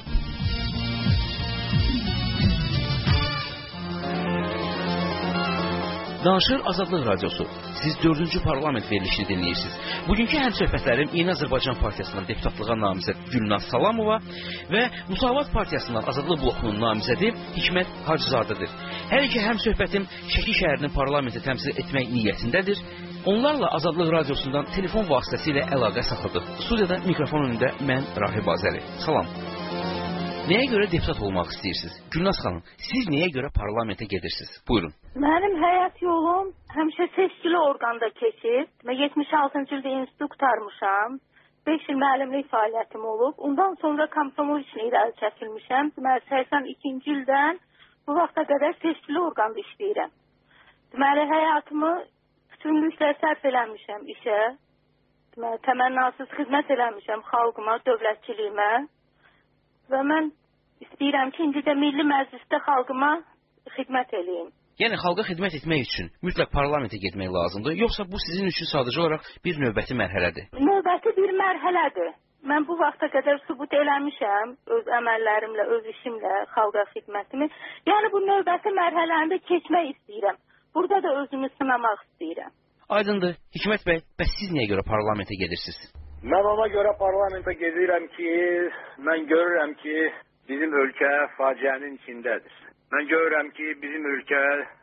Danışır Azadlıq Radiosu. Siz dördüncü parlament verilişini dinləyirsiniz. Bugünkü həmsöhbətlərim Yeni Azərbaycan Partiyasından deputatlığa namizəd Gülnaz Salamova və Müsavat Partiyasından Azadlıq blokunun namizədi Hikmət Hacızadədir. Hər iki həmsöhbətim Şəki şəhərinin parlamenti təmsil etmək niyyətindədir. Onlarla Azadlıq Radiosundan telefon vasitəsilə əlaqə saxladıq. Studiyada mikrofon önündə mən Rahib Azəri. Salam. Nəyə görə deputat olmaq istəyirsiniz? Gülnaz xanım, siz nəyə görə parlamentə gedirsiniz? Buyurun. Mənim həyat yolum həmişə seçkili orqanda keçir. Mən yetmiş altıncı ildə institut qurtarmışam. beş il müəllimlik fəaliyyətim olub. Ondan sonra komsomol üçün irəli çəkilmişəm. Deməli, səksən ikinci ildən bu vaxta qədər seçkili orqanda işləyirəm. Deməli, həyatımı bütünlüklə sərf eləmişəm işə. Deməli, təmənnasız xidmət eləmişəm xalqıma, dövlətçiliyimə. Və mən istəyirəm ki, indi də Milli Məclisdə xalqıma xidmət eləyim. Yəni, xalqa xidmət etmək üçün mütləq parlamentə getmək lazımdır, yoxsa bu sizin üçün sadəcə olaraq bir növbəti mərhələdir? Növbəti bir mərhələdir. Mən bu vaxta qədər sübut eləmişəm, öz əməllərimlə, öz işimlə, xalqa xidmətimi. Yəni, bu növbəti mərhələndə keçmək istəyirəm. Burada da özümü sınamaq istəyirəm. Aydındır. Hikmət bəy, bəs siz niyə görə parlamentə gedirsiniz? Mən ona görə parlamentə gedirəm ki, mən görürəm ki, bizim ölkə faciənin içindədir. Mən görürəm ki, bizim ölkə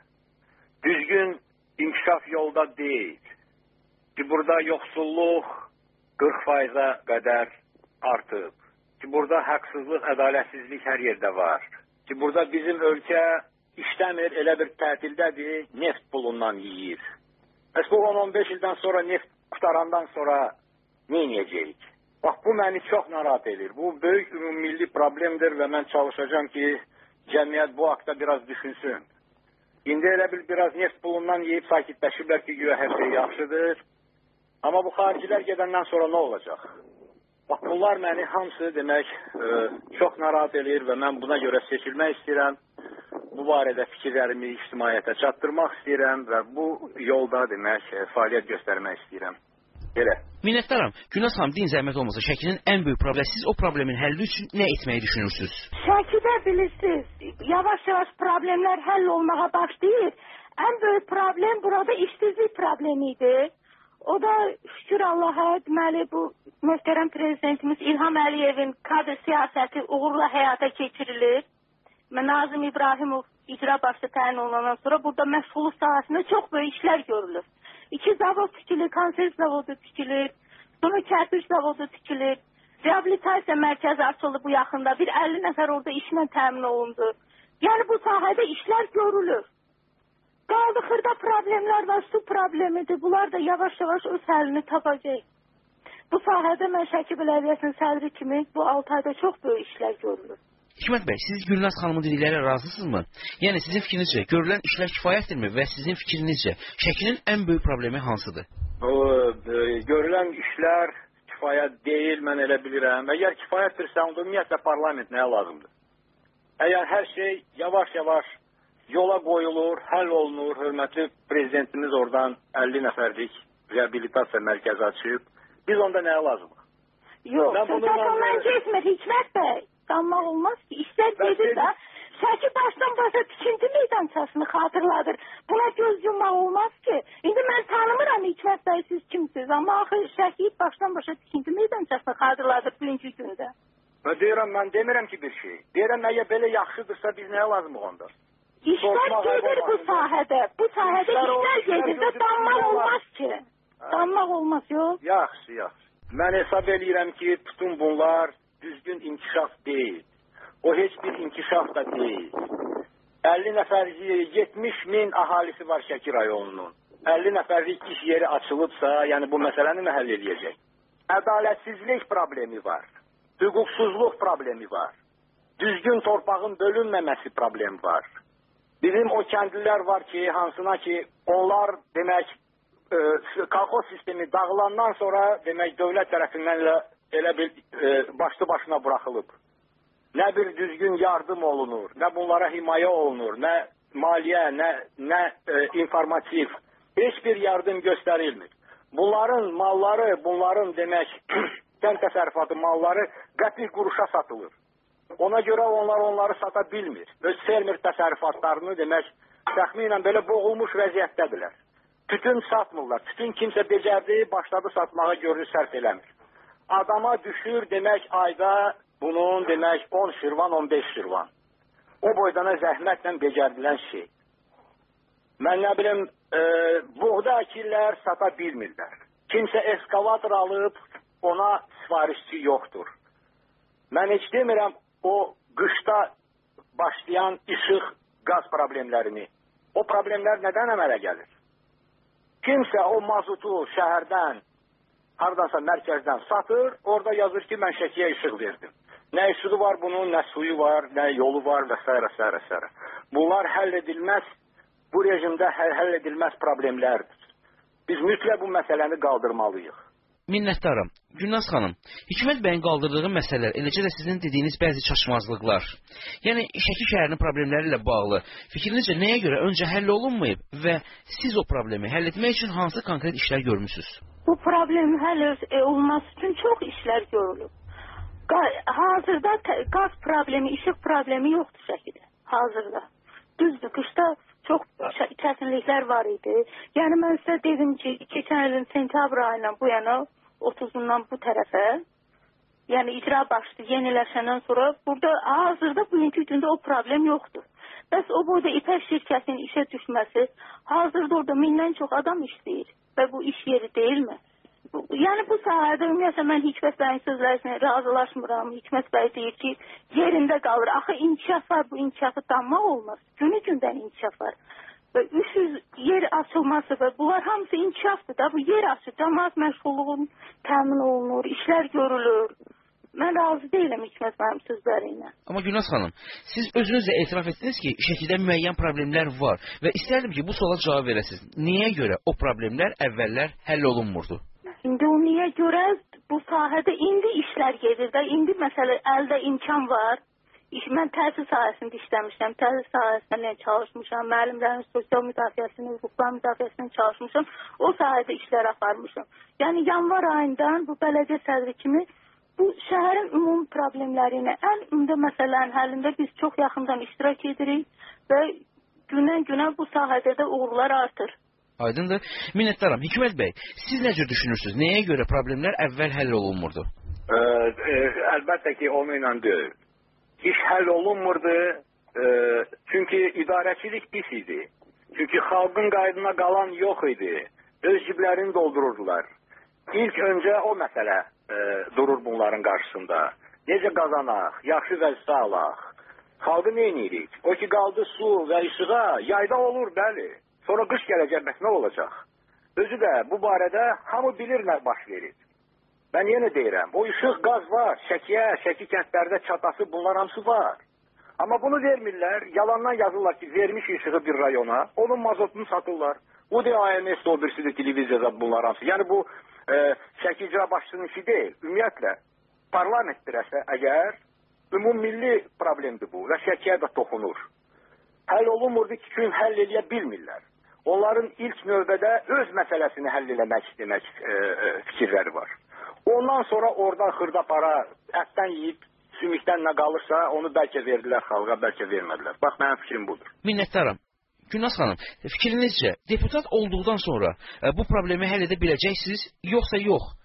düzgün inkişaf yolda deyil. Ki, burada yoxsulluq qırx faiza qədər artıb. Ki, burada haqsızlıq, ədalətsizlik hər yerdə var. Ki, burada bizim ölkə işləmir, elə bir tətildədir, neft pulundan yiyir. Bəs bu on on beş ildən sonra neft qutarandan sonra nə edəcəyik? Bax, bu məni çox narahat edir. Bu böyük ümumilli problemdir və mən çalışacağım ki, cəmiyyət bu haqda biraz düşünsün. İndi elə bil biraz neft pulundan yeyib sakitləşiblər ki, güya hər şey yaxşıdır. Amma bu xaricilər gedəndən sonra nə olacaq? Bax, bunlar məni hamısı demək e, çox narahat edir və mən buna görə seçilmək istəyirəm. Bu barədə fikirlərimi ictimaiyyətə çatdırmaq istəyirəm və bu yolda demək fəaliyyət göstərmək istəyirəm. Belə. Minnətdaram. Gülnaz xanım, din zəhmət olmasa Şəkinin ən böyük problemi, siz o problemin həlli üçün nə etməyi düşünürsünüz? Şəkidə bilirsiniz, yavaş-yavaş problemlər həll olmağa başlayır. Ən böyük problem burada işsizlik problemidir. O da şükür Allaha, deməli bu möhtərəm prezidentimiz İlham Əliyevin kadr siyasəti uğurla həyata keçirilir. Nazım İbrahimov icra başçı təyin olunandan sonra burada məşğulluq sahəsində çox böyük işlər görülür. İki zavod tikilir, konserv zavodu tikilir, sonra kərpiç zavodu tikilir. Reabilitasiya mərkəzi açıldı bu yaxında. Bir əlli nəfər orada işlə təmin olundu. Yəni bu sahədə işlər görülür. Qaldı xırda problemlər var, su problemidir. Bunlar da yavaş-yavaş öz həlini tapacaq. Bu sahədə mən Şəki Bələdiyyəsinin sədri kimi bu altı ayda çox böyük işlər görülür. Hikmət bəy, siz Gülnaz xanımın dedikləri razısınızmı? Yəni sizin fikrinizcə görülən işlər kifayətdirmi və sizin fikrinizcə Şəkinin ən böyük problemi hansıdır? O, e, görülən işlər kifayət deyil, mən elə bilirəm. Əgər kifayətdirsə, onda ümumiyyətlə parlament nəyə lazımdır? Əgər hər şey yavaş-yavaş yola qoyulur, həll olunur, hörmətli prezidentimiz oradan əlli nəfərlik reabilitasiya mərkəzi açıb, biz onda nəyə lazımıq? Yox, səsəndən keçmir Hikmət bəy. Qanmaq olmaz ki, işlər gedir də, Şəki başdan başa tikinti meydançasını xatırladır. Buna göz yummaq olmaz ki. İndi mən tanımıram Hikmət bəy, siz kimsiniz, amma axı Şəki başdan başa tikinti meydançasını xatırladır bugünkü gündə. Və deyirəm, mən demirəm ki bir şey. Deyirəm, əgər belə yaxşıdırsa biz nəyə lazımıq onda? İşlər gedir bu sahədə. Bu sahədə işlər gedir və danmaq olmaz ki. Danmaq olmaz, yox? Yaxşı, yaxşı. Mən hesab eləyirəm ki, bütün bunlar düzgün inkişaf deyil. O heç bir inkişaf da deyil. əlli nəfərlik, yetmiş min əhalisi var Şəki rayonunun. əlli nəfərlik iş yeri açılıbsa, yəni bu məsələni nə həll edəcək? Ədalətsizlik problemi var. Hüquqsuzluq problemi var. Düzgün torpağın bölünməməsi problemi var. Bizim o kəndlilər var ki, hansına ki, onlar demək, e, kolxoz sistemi dağılandan sonra demək, dövlət tərəfindən elə, elə bir e, başlı başına buraxılıb. Nə bir düzgün yardım olunur, nə bunlara himayə olunur, nə maliyyə, nə, nə e, informativ, heç bir yardım göstərilmir. Bunların malları, bunların demək, kənd təsərrüfatı malları qəpik quruşa satılır. Ona görə onlar onları sata bilmir. Öz fermer təsərrüfatlarını demək, təxminən belə boğulmuş vəziyyətdədirlər. Tütün satmırlar. Tütün kimsə becərdi, başladı satmağa görür, sərf eləmir. Adama düşür demək ayda bunun demək on şirvan, on beş şirvan. O boydana zəhmətlə becərdilən şey. Mən nə bilim, e, buğda əkirlər sata bilmirlər. Kimsə eskavator alıb, ona sifarişçi yoxdur. Mən heç demirəm o qışda başlayan işıq, qaz problemlərini. O problemlər nədən əmələ gəlir? Kimsə o mazutu şəhərdən, hardansa mərkəzdən satır, orada yazır ki, mən Şəkiyə işıq verdim. Nə işığı var bunun, nə suyu var, nə yolu var və s. s. s. Bunlar həll edilməz, bu rejimdə həll edilməz problemlərdir. Biz mütləq bu məsələni qaldırmalıyıq. Minnətdaram. Gülnaz xanım, Hikmət bəyin qaldırdığı məsələlər, eləcə də sizin dediyiniz bəzi çaşmazlıqlar, yəni Şəki şəhərinin problemləri ilə bağlı fikrinizcə nəyə görə öncə həll olunmayıb və siz o problemi həll etmək üçün hansı konkret işlər görmüsünüz? Bu problemin həll olması üçün çox işlər görülüb. Hazırda qaz problemi, işıq problemi yoxdur Şəkidə. Hazırda. Düzdür, qışda çox çətinliklər var idi. Yəni mən sizə dedim ki, keçən ilin sentyabr ayından bu yana, otuzundan bu tərəfə, yəni icra başladı yeniləşəndən sonra, burada hazırda bugünkü gündə o problem yoxdur. Bəs o boyda İpək şirkətinin işə düşməsi, hazırda orada mindən çox adam işləyir və bu iş yeri deyilmi? Yəni bu sahədə ümumiyyətlə mən Hikmət bəyin sözlərinə razılaşmıram. Hikmət bəy deyir ki, yerində qalır. Axı inkişaf var, bu inkişafı danmaq olmaz. Günü gündən inkişaf var. Və üç yüz yer açılması və bunlar hamısı inkişafdır da. Bu yer açır, cəmaət məşğulluğun təmin olunur, işlər görülür. Mən razı deyiləm Hikmət bəyin sözlərinə. Amma Gülnaz xanım, siz özünüz də etiraf etdiniz ki, Şəkidə müəyyən problemlər var və istərdim ki, bu suala cavab verəsiniz. Niyə görə o problemlər əvvəllər həll olunmurdu? İndi o niyə görə bu sahədə indi işlər gedir də, indi məsələ əldə imkan var. Mən təhsil sahəsində işləmişəm, təhsil sahəsində çalışmışam, müəllimlərin sosial müdafiəsində, hüquqlar müdafiəsində çalışmışam, o sahədə işlər aparmışam. Yəni yanvar ayından bu bələdiyyə sədri kimi bu şəhərin ümumi problemlərinə, ən ümdə məsələlərin həllində biz çox yaxından iştirak edirik və günə-günə bu sahədə də uğurlar artır. Aydındır. Minnətdaram. Hikmət bəy, siz necə düşünürsünüz? Nəyə görə problemlər əvvəl həll olunmurdu? Ə, ə, əlbəttə ki, onunla deyil. İş həll olunmurdu, ə, çünki idarəçilik pis idi. Çünki xalqın qaydına qalan yox idi. Öz ciblərini doldururdular. İlk öncə o məsələ ə, durur bunların qarşısında. Necə qazanaq, yaxşı vəzifə alaq. Xalqı nə edirik? O ki, qaldı su və işığa, yayda olur, bəli. Sonra qış gələcək, bəs nə olacaq? Özü də bu barədə hamı bilir nə baş verir. Mən yenə deyirəm, o işıq, qaz var, Şəkiyə, Şəki kəndlərdə çatası bunlar hamısı var. Amma bunu vermirlər, yalandan yazırlar ki, vermiş işığı bir rayona, onun mazotunu satırlar. O da A M S-də o birisi də televiziyada bunlar hamısı. Yəni bu e, Şəki icra başçısının işi deyil. Ümumiyyətlə, parlamentdirəsə əgər, ümummilli problemdir bu və Şəkiyə də toxunur. Həll olunmurdu ki, çünki həll eləyə bilmirlər. Onların ilk növbədə öz məsələsini həll eləmək demək e, e, fikirləri var. Ondan sonra oradan xırda para, ətdən yiyib, sümükdən nə qalırsa, onu bəlkə verdilər xalqa, bəlkə vermədilər. Bax, mənim fikrim budur. Minnətdaram. Gülnaz xanım, fikrinizcə, deputat olduqdan sonra e, bu problemi həll edə biləcəksiniz, yoxsa yox?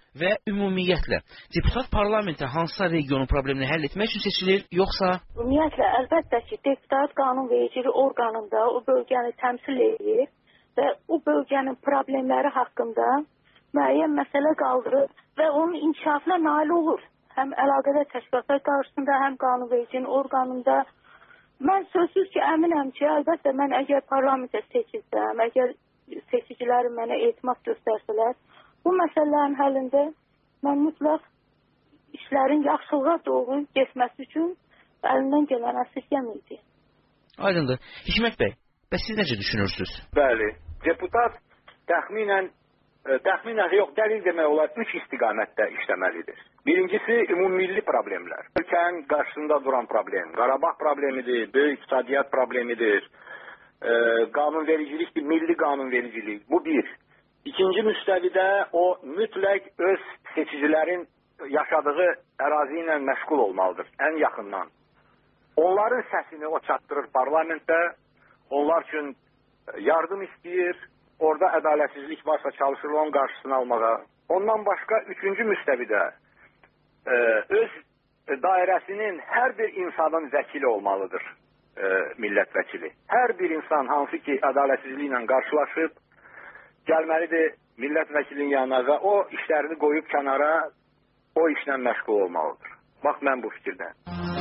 və ümumiyyətlə deputat parlamentə hansısa regionun problemini həll etmək üçün seçilir, yoxsa? Ümumiyyətlə, əlbəttə ki, deputat qanunvericilik orqanında o bölgəni təmsil edir və o bölgənin problemləri haqqında müəyyən məsələ qaldırır və onun inkişafına nail olur. Həm əlaqədar təşkilatlar qarşısında, həm qanunvericiliyin orqanında. Mən sözsüz ki, əminəm ki, əlbəttə mən əgər parlamentə seçilsəm, əgər seçicilərim mənə etimad göstərsələr, bu məsələlərin həllində mən mütləq işlərin yaxşılığa doğru getməsi üçün əlindən gələn əsirgəməyəcək. Aydındır. Hikmət bəy, bəs siz necə düşünürsünüz? Bəli, deputat təxminən, təxminən yox, dəlil demək olar, üç istiqamətdə işləməlidir. Birincisi, ümummilli problemlər. Ölkənin qarşısında duran problem, Qarabağ problemidir, böyük iqtisadiyyat problemidir, e, qanunvericilikdir, milli qanunvericilik. Bu bir. İkinci müstəvidə o mütləq öz seçicilərin yaşadığı ərazi ilə məşğul olmalıdır, ən yaxından. Onların səsini o çatdırır parlamentdə, onlar üçün yardım istəyir, orada ədalətsizlik varsa çalışır onun qarşısını almağa. Ondan başqa üçüncü müstəvidə e, öz dairəsinin hər bir insanın vəkili olmalıdır, e, millət vəkili. Hər bir insan hansı ki ədalətsizliklə qarşılaşıb, gəlməlidir millət vəkilinin yanına və o işlərini qoyub kənara, o işlə məşğul olmalıdır. Bax, mən bu fikirdən.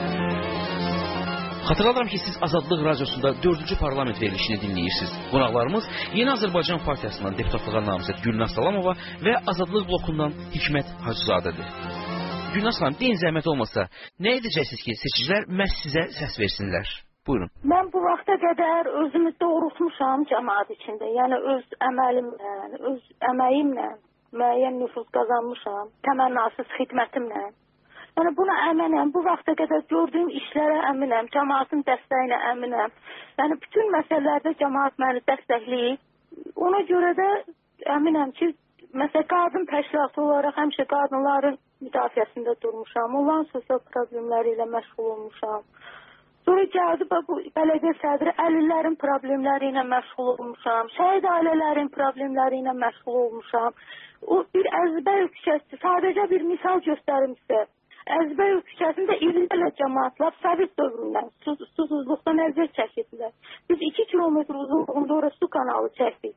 Xatırladıram ki, siz Azadlıq Radiosunda dördüncü parlament verilişini dinləyirsiniz. Qonaqlarımız Yeni Azərbaycan Partiyasından deputatlığa namizəd Gülnaz Salamova və Azadlıq blokundan Hikmət Hacızadədir. Gülnaz xanım, deyin zəhmət olmasa, nə edəcəksiniz ki, seçicilər məhz sizə səs versinlər? Buyurun. Mən bu vaxta qədər özümü doğrultmuşam cəmaat içində. Yəni öz əməlimlə, öz əməyimlə müəyyən nüfuz qazanmışam, təmənnasız xidmətimlə. Yəni buna əminəm, bu vaxta qədər gördüyüm işlərə əminəm, cəmaatın dəstəyinə əminəm. Yəni bütün məsələlərdə cəmaat məni dəstəkləyib. Ona görə də əminəm ki, məsələn, qadın təşkilatı olaraq həmişə qadınların müdafiəsində durmuşam. Onların sosial problemləri ilə məşğul olmuşam. Sonra gəldi bu bələdiyyə sədri əlillərin problemləri ilə məşğul olmuşam. Şəhid ailələrin problemləri ilə məşğul olmuşam. O bir əzbər küçəsi, sadəcə bir misal göstərim sizə. Əzbər küçəsində illərlə cəmaatlar Sovet dövründən sus, susuzluqdan əziyyət çəkirlər. Biz iki kilometr uzunluğunda orada su kanalı çəkdik.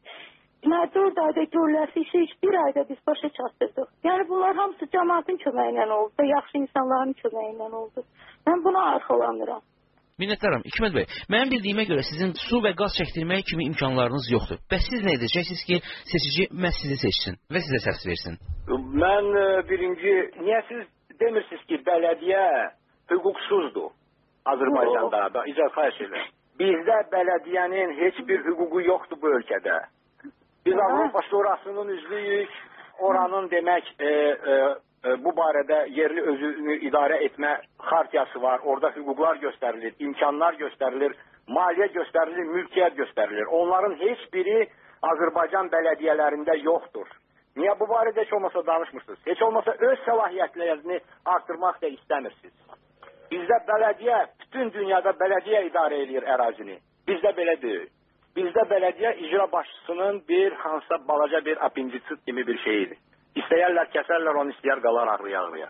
dörd ayda görülərsə işi iş bir ayda biz başa çatdırdıq. Yəni bunlar hamısı cəmaatın köməyi ilə oldu və yaxşı insanların köməyi ilə oldu. Mən buna arxalanıram. Minnətdaram. Hikmət bəy, mənim bildiyimə görə sizin su və qaz çəkdirmək kimi imkanlarınız yoxdur. Bəs siz nə edəcəksiniz ki, seçici məhz sizi seçsin və sizə səs versin? Mən birinci, niyə siz demirsiniz ki, bələdiyyə hüquqsuzdur Azərbaycanda? Da, icazə xahiş edirəm. Bizdə bələdiyyənin heç bir hüququ yoxdur bu ölkədə. Biz Avropa Şurasının üzvüyük, oranın demək e, e, bu barədə yerli özünü idarə etmə xartiyası var. Orada hüquqlar göstərilir, imkanlar göstərilir, maliyyə göstərilir, mülkiyyət göstərilir. Onların heç biri Azərbaycan bələdiyyələrində yoxdur. Niyə bu barədə heç olmasa danışmırsınız? Heç olmasa öz səlahiyyətlərini artırmaq da istəmirsiniz. Bizdə bələdiyyə, bütün dünyada bələdiyyə idarə edir ərazini. Bizdə belə deyil. Bizdə bələdiyyə icra başçısının bir hansısa balaca bir appendisit kimi bir şeyidir. İstəyərlər, kəsərlər, onu istəyər qalar ağrıya-ağrıya.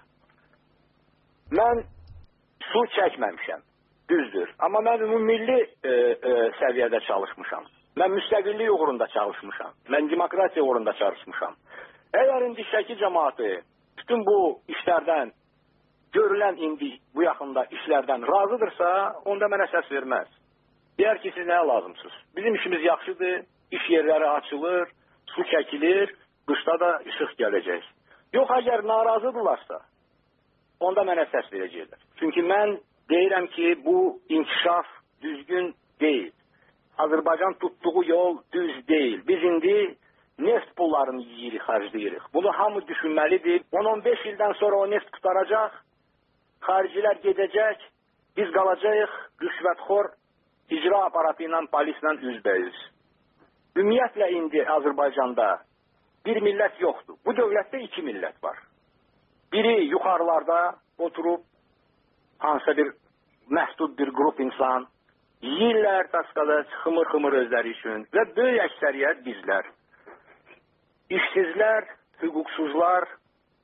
Mən su çəkməmişəm, düzdür. Amma mən ümummilli e, e, səviyyədə çalışmışam. Mən müstəqillik uğrunda çalışmışam. Mən demokratiya uğrunda çalışmışam. Əgər indi Şəki cəmaatı bütün bu işlərdən, görülən indi bu yaxında işlərdən razıdırsa, onda mənə səs verməz. Deyər ki, siz nəyə lazımsınız? Bizim işimiz yaxşıdır, iş yerləri açılır, su çəkilir, qışda da işıq gələcək. Yox, əgər narazıdırlarsa, onda mənə səs verəcəklər. Çünki mən deyirəm ki, bu inkişaf düzgün deyil. Azərbaycan tutduğu yol düz deyil. Biz indi neft pullarını yiyirik, xərcləyirik. Bunu hamı düşünməlidir. on on beş ildən sonra o neft qutaracaq, xaricilər gedəcək, biz qalacağıq rüşvətxor icra aparatı ilə, polislə üzbəyiz. Ümumiyyətlə indi Azərbaycanda bir millət yoxdur. Bu dövlətdə iki millət var. Biri yuxarılarda oturub, hansısa bir məhdud bir qrup insan, yiyirlər taskada xımır-xımır özləri üçün və böyük əksəriyyət bizlər. İşsizlər, hüquqsuzlar,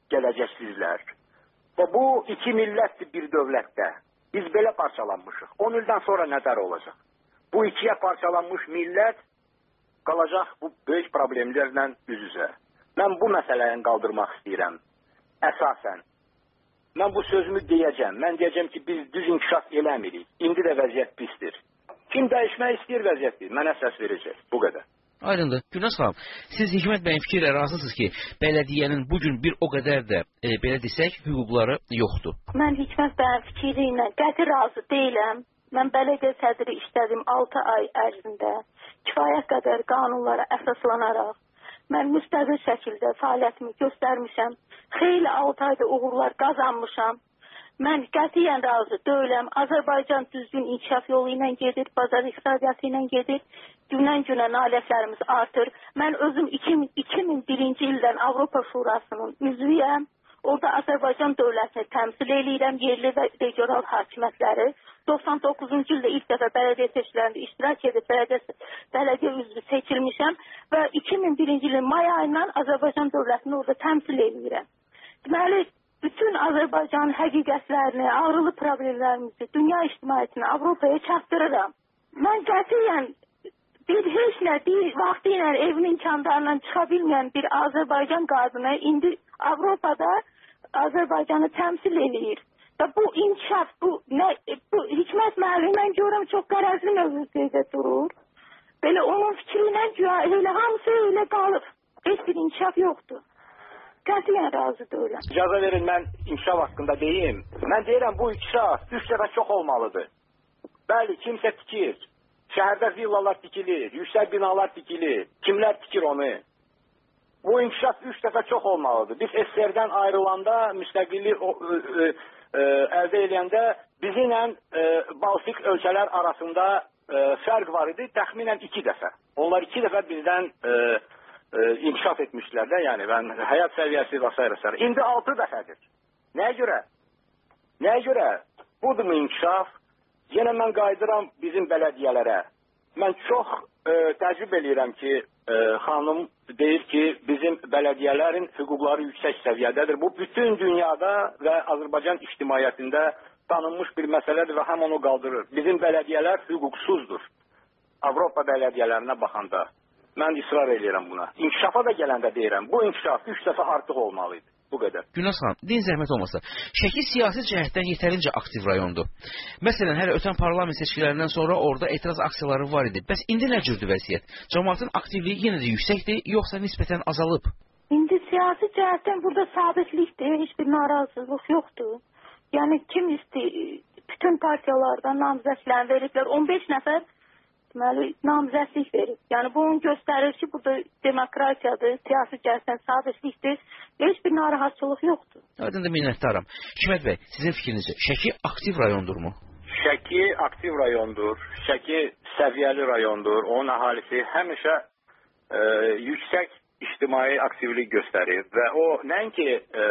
gələcəksizlər. Və bu iki millətdir bir dövlətdə. Biz belə parçalanmışıq. on ildən sonra nədər olacaq? Bu ikiyə parçalanmış millət qalacaq bu böyük problemlərlə üz-üzə. Mən bu məsələni qaldırmaq istəyirəm. Əsasən. Mən bu sözümü deyəcəm. Mən deyəcəm ki, biz düz inkişaf eləmirik. İndi də vəziyyət pisdir. Kim dəyişmək istəyir vəziyyətdir? Mənə səs verəcək. Bu qədər. Aydındır. Gülnaz xanım, siz Hikmət bəyin fikirlə razısınız ki, bələdiyyənin bugün bir o qədər də, e, belə desək, hüquqları yoxdur. Mən Hikmət bəyin fikri ilə qəti razı deyiləm. Mən bələdiyyə sədri işlədim altı ay ərzində. Kifayət qədər qanunlara əsaslanaraq mən müstəqil şəkildə fəaliyyətimi göstərmişəm. Xeyli altı ayda uğurlar qazanmışam. Mən qətiyyən razı deyiləm. Azərbaycan düzgün inkişaf yolu ilə gedir, bazar iqtisadiyyatı ilə gedir. Gündən-günə nailiyyətlərimiz artır. Mən özüm iki min birinci ildən Avropa Şurasının üzvüyəm. Orada Azərbaycan dövlətini təmsil edirəm, yerli və regional hakimiyyətləri. doxsan doqquzuncu ildə ilk dəfə bələdiyyə seçkilərində iştirak edib bələdiyyə, bələdiyyə üzvü seçilmişəm və iki min birinci ilin may ayından Azərbaycan dövlətini orada təmsil edirəm. Deməli, bütün Azərbaycanın həqiqətlərini, ağrılı problemlərimizi, dünya ictimaiyyətinə, Avropaya çatdırıram. Mən qətiyyən bir heç nə bir vaxtı ilə evinin imkanlarından çıxa bilməyən bir Azərbaycan qadını indi Avropada Azərbaycanı təmsil edir. Və bu inkişaf, bu, nə, bu Hikmət müəllim mən görürəm çox qərəzli mövzuda durur. Belə onun fikri ilə elə hamısı elə qalır. Heç bir inkişaf yoxdur. Qətiyyən razı deyiləm. İcazə verin mən inkişaf haqqında deyim. Mən deyirəm bu inkişaf üç dəfə çox olmalıdır. Bəli, kimsə tikir. Şəhərdə villalar tikilir, yüksək binalar tikilir. Kimlər tikir onu? Bu inkişaf üç dəfə çox olmalıdır. Biz S S R-dən ayrılanda, müstəqillik əldə edəndə bizimlə Baltik ölkələr arasında fərq var idi, təxminən iki dəfə. Onlar iki dəfə bizdən inkişaf etmişlər də, yəni mən həyat səviyyəsi və s. İndi altı dəfədir. Nəyə görə? Nəyə görə? Budur mu inkişaf? Yenə mən qayıdıram bizim bələdiyyələrə. Mən çox e, təcrüb edirəm ki, e, xanım deyir ki, bizim bələdiyyələrin hüquqları yüksək səviyyədədir. Bu bütün dünyada və Azərbaycan ictimaiyyətində tanınmış bir məsələdir və həm onu qaldırır. Bizim bələdiyyələr hüquqsuzdur. Avropa bələdiyyələrinə baxanda. Mən israr edirəm buna. İnkişafa da gələndə deyirəm, bu inkişaf üç dəfə artıq olmalıydı. Bu qədər. Gülnaz xanım, din zəhmət olmasa, Şəki siyasi cəhətdən yetərincə aktiv rayondur. Məsələn, hələ ötən parlament seçkilərindən sonra orada etiraz aksiyaları var idi. Bəs indi nə cürdür vəziyyət? Cəmaatın aktivliyi yenə də yüksəkdir, yoxsa nisbətən azalıb? İndi siyasi cəhətdən burada sabitlikdir, heç bir narazılıq yoxdur. Yəni kim istəyir, bütün partiyalardan namizədlərini veriblər, on beş nəfər deməli, namizədlik verib. Yəni bu onu göstərir ki, burada demokratiyadır, siyasi cəhətdən sabitlikdir. Heç bir narahatçılıq yoxdur. Aydındır, minnətdaram. Hikmət bəy, sizin fikrinizcə Şəki aktiv rayondurmu? Şəki aktiv rayondur. Şəki səviyyəli rayondur. Onun əhalisi həmişə e, yüksək ictimai aktivlik göstərir və o nəinki e, e,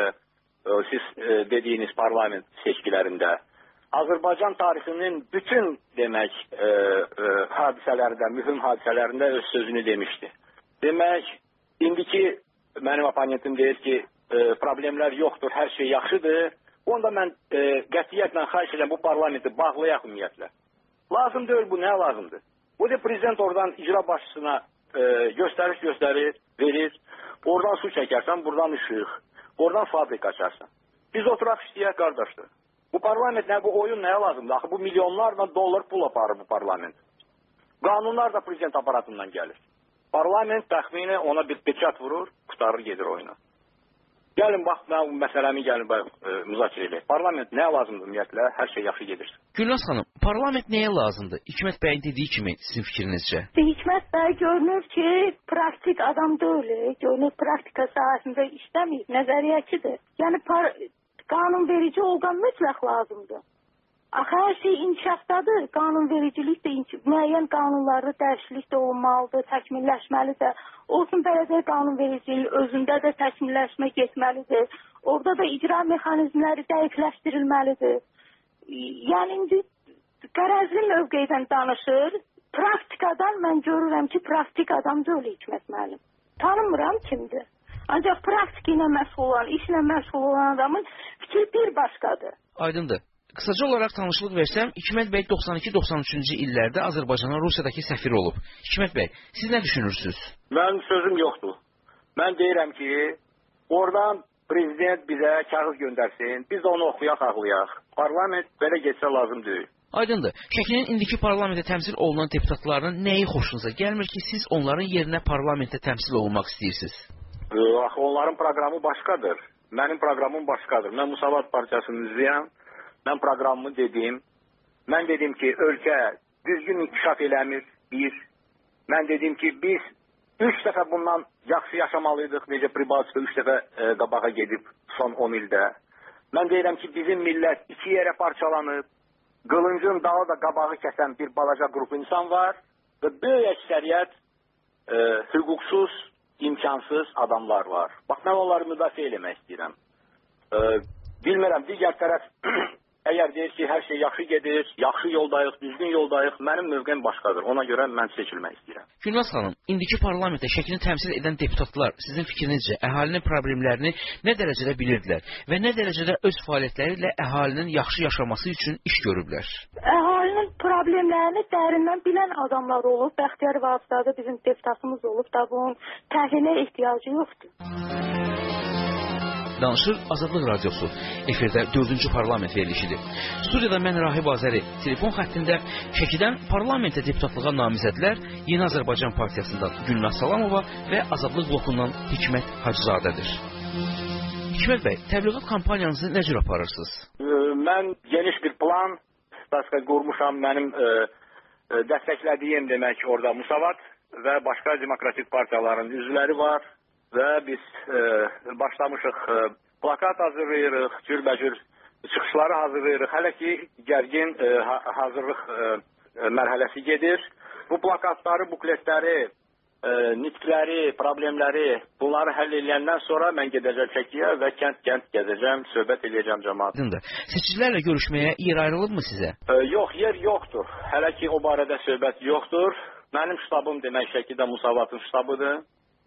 siz e, dediyiniz parlament seçkilərində Azərbaycan tarixinin bütün demək e, e, hadisələrində, mühüm hadisələrində öz sözünü demişdi. Demək, indiki mənim oponentim deyir ki, e, problemlər yoxdur, hər şey yaxşıdır. Onda mən e, qətiyyətlə xahiş edirəm bu parlamenti bağlayaq ümumiyyətlə. Lazım deyil bu, nə lazımdır? Bu da prezident oradan icra başçısına e, göstəriş göstərir, verir. Oradan su çəkərsən, buradan işıq, oradan fabrika açarsan. Biz oturaq işləyək qardaşlar. Bu parlament nə, bu oyun nəyə lazımdır? Axı bu milyonlarla dollar pul aparır bu parlament. Qanunlar da prezident aparatından gəlir. Parlament təxmini ona bir peçat vurur, qutarır gedir oyuna. Gəlin bax, mən bu məsələmi gəlin e, müzakirə edək. Parlament nəyə lazımdır ümumiyyətlə? Hər şey yaxşı gedir. Gülnaz xanım, parlament nəyə lazımdır? Hikmət bəyin dediyi kimi sizin fikrinizcə? Hikmət bəy görünür ki, praktik adam deyil. Görünür praktika sahəsində işləməyib, nəzəriyyəçidir. Yəni par qanunverici orqan mütləq lazımdır. Axı hər şey inkişafdadır. Qanunvericilik də müəyyən qanunlarda dəyişiklik də olmalıdır, təkmilləşməlidir. Olsun bələdiyyə qanunvericiliyi özündə də təkmilləşmə getməlidir. Orada da icra mexanizmləri dəqiqləşdirilməlidir. Yəni indi qərəzli mövqedən danışır. Praktikadan mən görürəm ki, praktik adam deyil Hikmət müəllim. Tanımıram kimdir. Ancaq praktik ilə məşğul olan, işlə məşğul olan adamın fikri bir başqadır. Aydındır. Qısaca olaraq tanışlıq versəm, Hikmət bəy doxsan iki doxsan üçüncü illərdə Azərbaycanın Rusiyadakı səfiri olub. Hikmət bəy, siz nə düşünürsünüz? Mənim sözüm yoxdur. Mən deyirəm ki, oradan prezident bizə kağız göndərsin, biz də onu oxuyaq, ağlayaq. Parlament belə getsə lazım deyil. Aydındır. Şəkinin indiki parlamentə təmsil olunan deputatların nəyi xoşunuza gəlmir ki, siz onların yerinə parlamentə təmsil olmaq istəyirsiniz? Axı onların proqramı başqadır. Mənim proqramım başqadır. Mən Müsavat Partiyasının üzvüyəm. Mən proqramımı dedim. Mən dedim ki, ölkə düzgün inkişaf eləmir, bir. Mən dedim ki, biz üç dəfə bundan yaxşı yaşamalıydıq, necə Pribalska üç dəfə e, qabağa gedib son on ildə. Mən deyirəm ki, bizim millət iki yerə parçalanıb, qılıncın dağı da qabağı kəsən bir balaca qrup insan var və böyük əksəriyyət e, hüquqsuz, imkansız adamlar var. Bax, mən onları müdafiə eləmək istəyirəm. E, bilmirəm, digər tərəf əgər deyir ki, hər şey yaxşı gedir, yaxşı yoldayıq, düzgün yoldayıq, mənim mövqəm başqadır. Ona görə mən seçilmək istəyirəm. Gülnaz xanım, indiki parlamentdə şəklini təmsil edən deputatlar sizin fikrinizcə əhalinin problemlərini nə dərəcədə bilirdilər və nə dərəcədə öz fəaliyyətləri ilə əhalinin yaxşı yaşaması üçün iş görüblər? Əhalinin problemlərini dərindən bilən adamlar olub. Bəxtiyar Vahabzadə bizim deputatımız olub da bunun təhlilə ehtiyacı yoxdur. Danışır Azadlıq Radiosu. Efirdə dördüncü parlament verilişidir. Studiyada mən Rahib Azəri. Telefon xəttində Şəkidən parlamentə deputatlığa namizədlər Yeni Azərbaycan Partiyasından Gülnaz Salamova və Azadlıq blokundan Hikmət Hacızadədir. Hikmət bəy, təbliğat kampaniyanızı nə cür aparırsınız? Mən geniş bir plan qurmuşam. Mənim ə, ə, dəstəklədiyim demək orada Müsavat və başqa demokratik partiyaların üzvləri var. Və biz e, başlamışıq, e, plakat hazırlayırıq, cürbəcür çıxışları hazırlayırıq. Hələ ki, gərgin e, ha hazırlıq e, mərhələsi gedir. Bu plakatları, bukletləri, e, nitqləri, problemləri, bunları həll edəndən sonra mən gedəcəm Şəkiyə və kənd-kənd gedəcəm, söhbət edəcəm cəmaatında. Seçicilərlə görüşməyə yer ayrılıbmı sizə? E, yox, yer yoxdur. Hələ ki, o barədə söhbət yoxdur. Mənim ştabım demək Şəkidə Musavatın ştabıdır.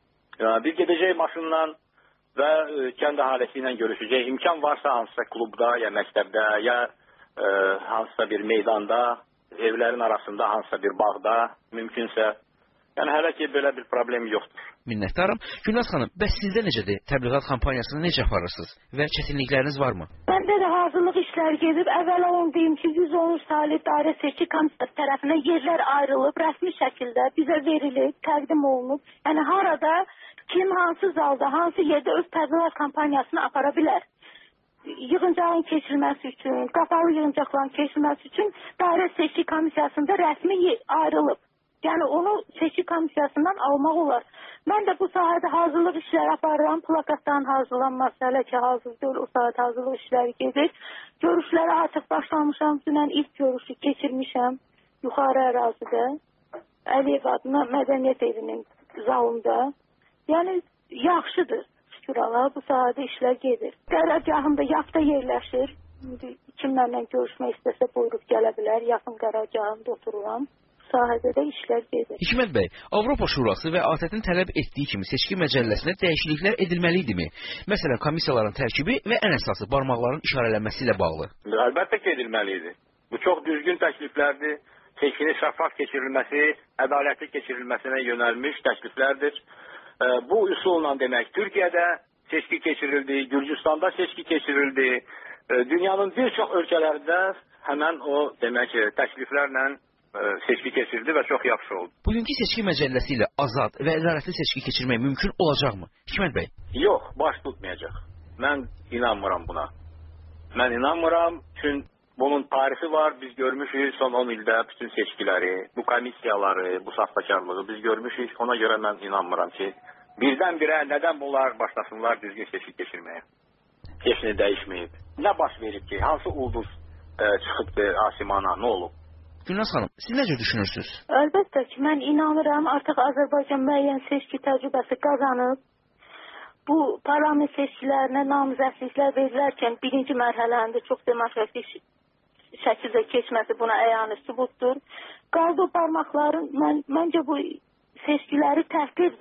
Biz gedəcəyik maşınla və e, kənd əhalisi ilə görüşəcək. İmkan varsa hansısa klubda, ya məktəbdə, ya e, hansısa bir meydanda, evlərin arasında, hansısa bir bağda, mümkünsə. Yəni hələ ki, belə bir problem yoxdur. Minnətdarım. Gülnaz xanım, bəs sizdə necədir? Təbliğat kampanyasını necə aparırsınız və çətinlikləriniz varmı? Məndə də hazırlıq işləri gedib. Əvvəla onu deyim ki, yüz on üç saylı dairə seçki komissiyası tərəfindən yerlər ayrılıb, rəsmi şəkildə bizə verilib, təqdim olunub. Yəni harada kim hansı zalda, hansı yerdə öz təbliğat kampanyasını apara bilər? Yığıncağın keçirilməsi üçün, qapalı yığıncaqların keçirilməsi üçün dairə seçki komissiyasında rəsmi ayrılıb. Yəni onu seçki komissiyasından almaq olar. Mən də bu sahədə hazırlıq işləri aparıram. Plakatların hazırlanması hələ ki hazır deyil. O sahədə hazırlıq işləri gedir. Görüşlərə artıq başlamışam. Dünən ilk görüşü keçirmişəm. Yuxarı ərazidə. Əliyev adına Mədəniyyət evinin zalında. Yəni yaxşıdır. Şükür Allah, bu sahədə işlər gedir. Qərargahımda yafta yerləşir. Kimlərlə görüşmək istəsə buyurub gələ bilər. Yaxın qərargahımda otururam. Sahədə də işlər gedir. Hikmət bəy, Avropa Şurası və A T Ə-nin tələb etdiyi kimi seçki məcəlləsində dəyişikliklər edilməlidirmi? Məsələn, komissiyaların tərkibi və ən əsası barmaqların işarələnməsi ilə bağlı. Əlbəttə ki, edilməlidir. Bu çox düzgün təkliflərdir. Seçkinin şəffaf keçirilməsi, ədalətli keçirilməsinə yönəlmiş təkliflərdir. Bu üsulla demək, Türkiyədə seçki keçirildi, Gürcüstanda seçki keçirildi. Dünyanın bir çox ölkələrində həmən o demək təkliflərlə seçki keçirdi və çox yaxşı oldu. Bugünkü seçki məcəlləsi ilə azad və ədalətli seçki keçirmək mümkün olacaqmı? Hikmət bəy? Yox, baş tutmayacaq. Mən inanmıram buna. Mən inanmıram, çünki bunun tarifi var. Biz görmüşük son on ildə bütün seçkiləri, bu komissiyaları, bu saxtakarlığı biz görmüşük. Ona görə mən inanmıram ki, birdən-birə nədən bunlar başlasınlar düzgün seçki keçirməyə? Heç nə dəyişməyib. Nə baş verib ki, hansı ulduz e, çıxıbdı asimana, nə olub? Gülnaz xanım, siz necə düşünürsünüz? Əlbəttə ki, mən inanıram, artıq Azərbaycan müəyyən seçki təcrübəsi qazanıb. Bu parlament seçkilərinə namizədliklər verilərkən birinci mərhələndə çox demokratik şəkildə keçməsi buna əyanı sübutdur. Qaldı barmaqların, mən, məncə bu seçkiləri təhqirdir.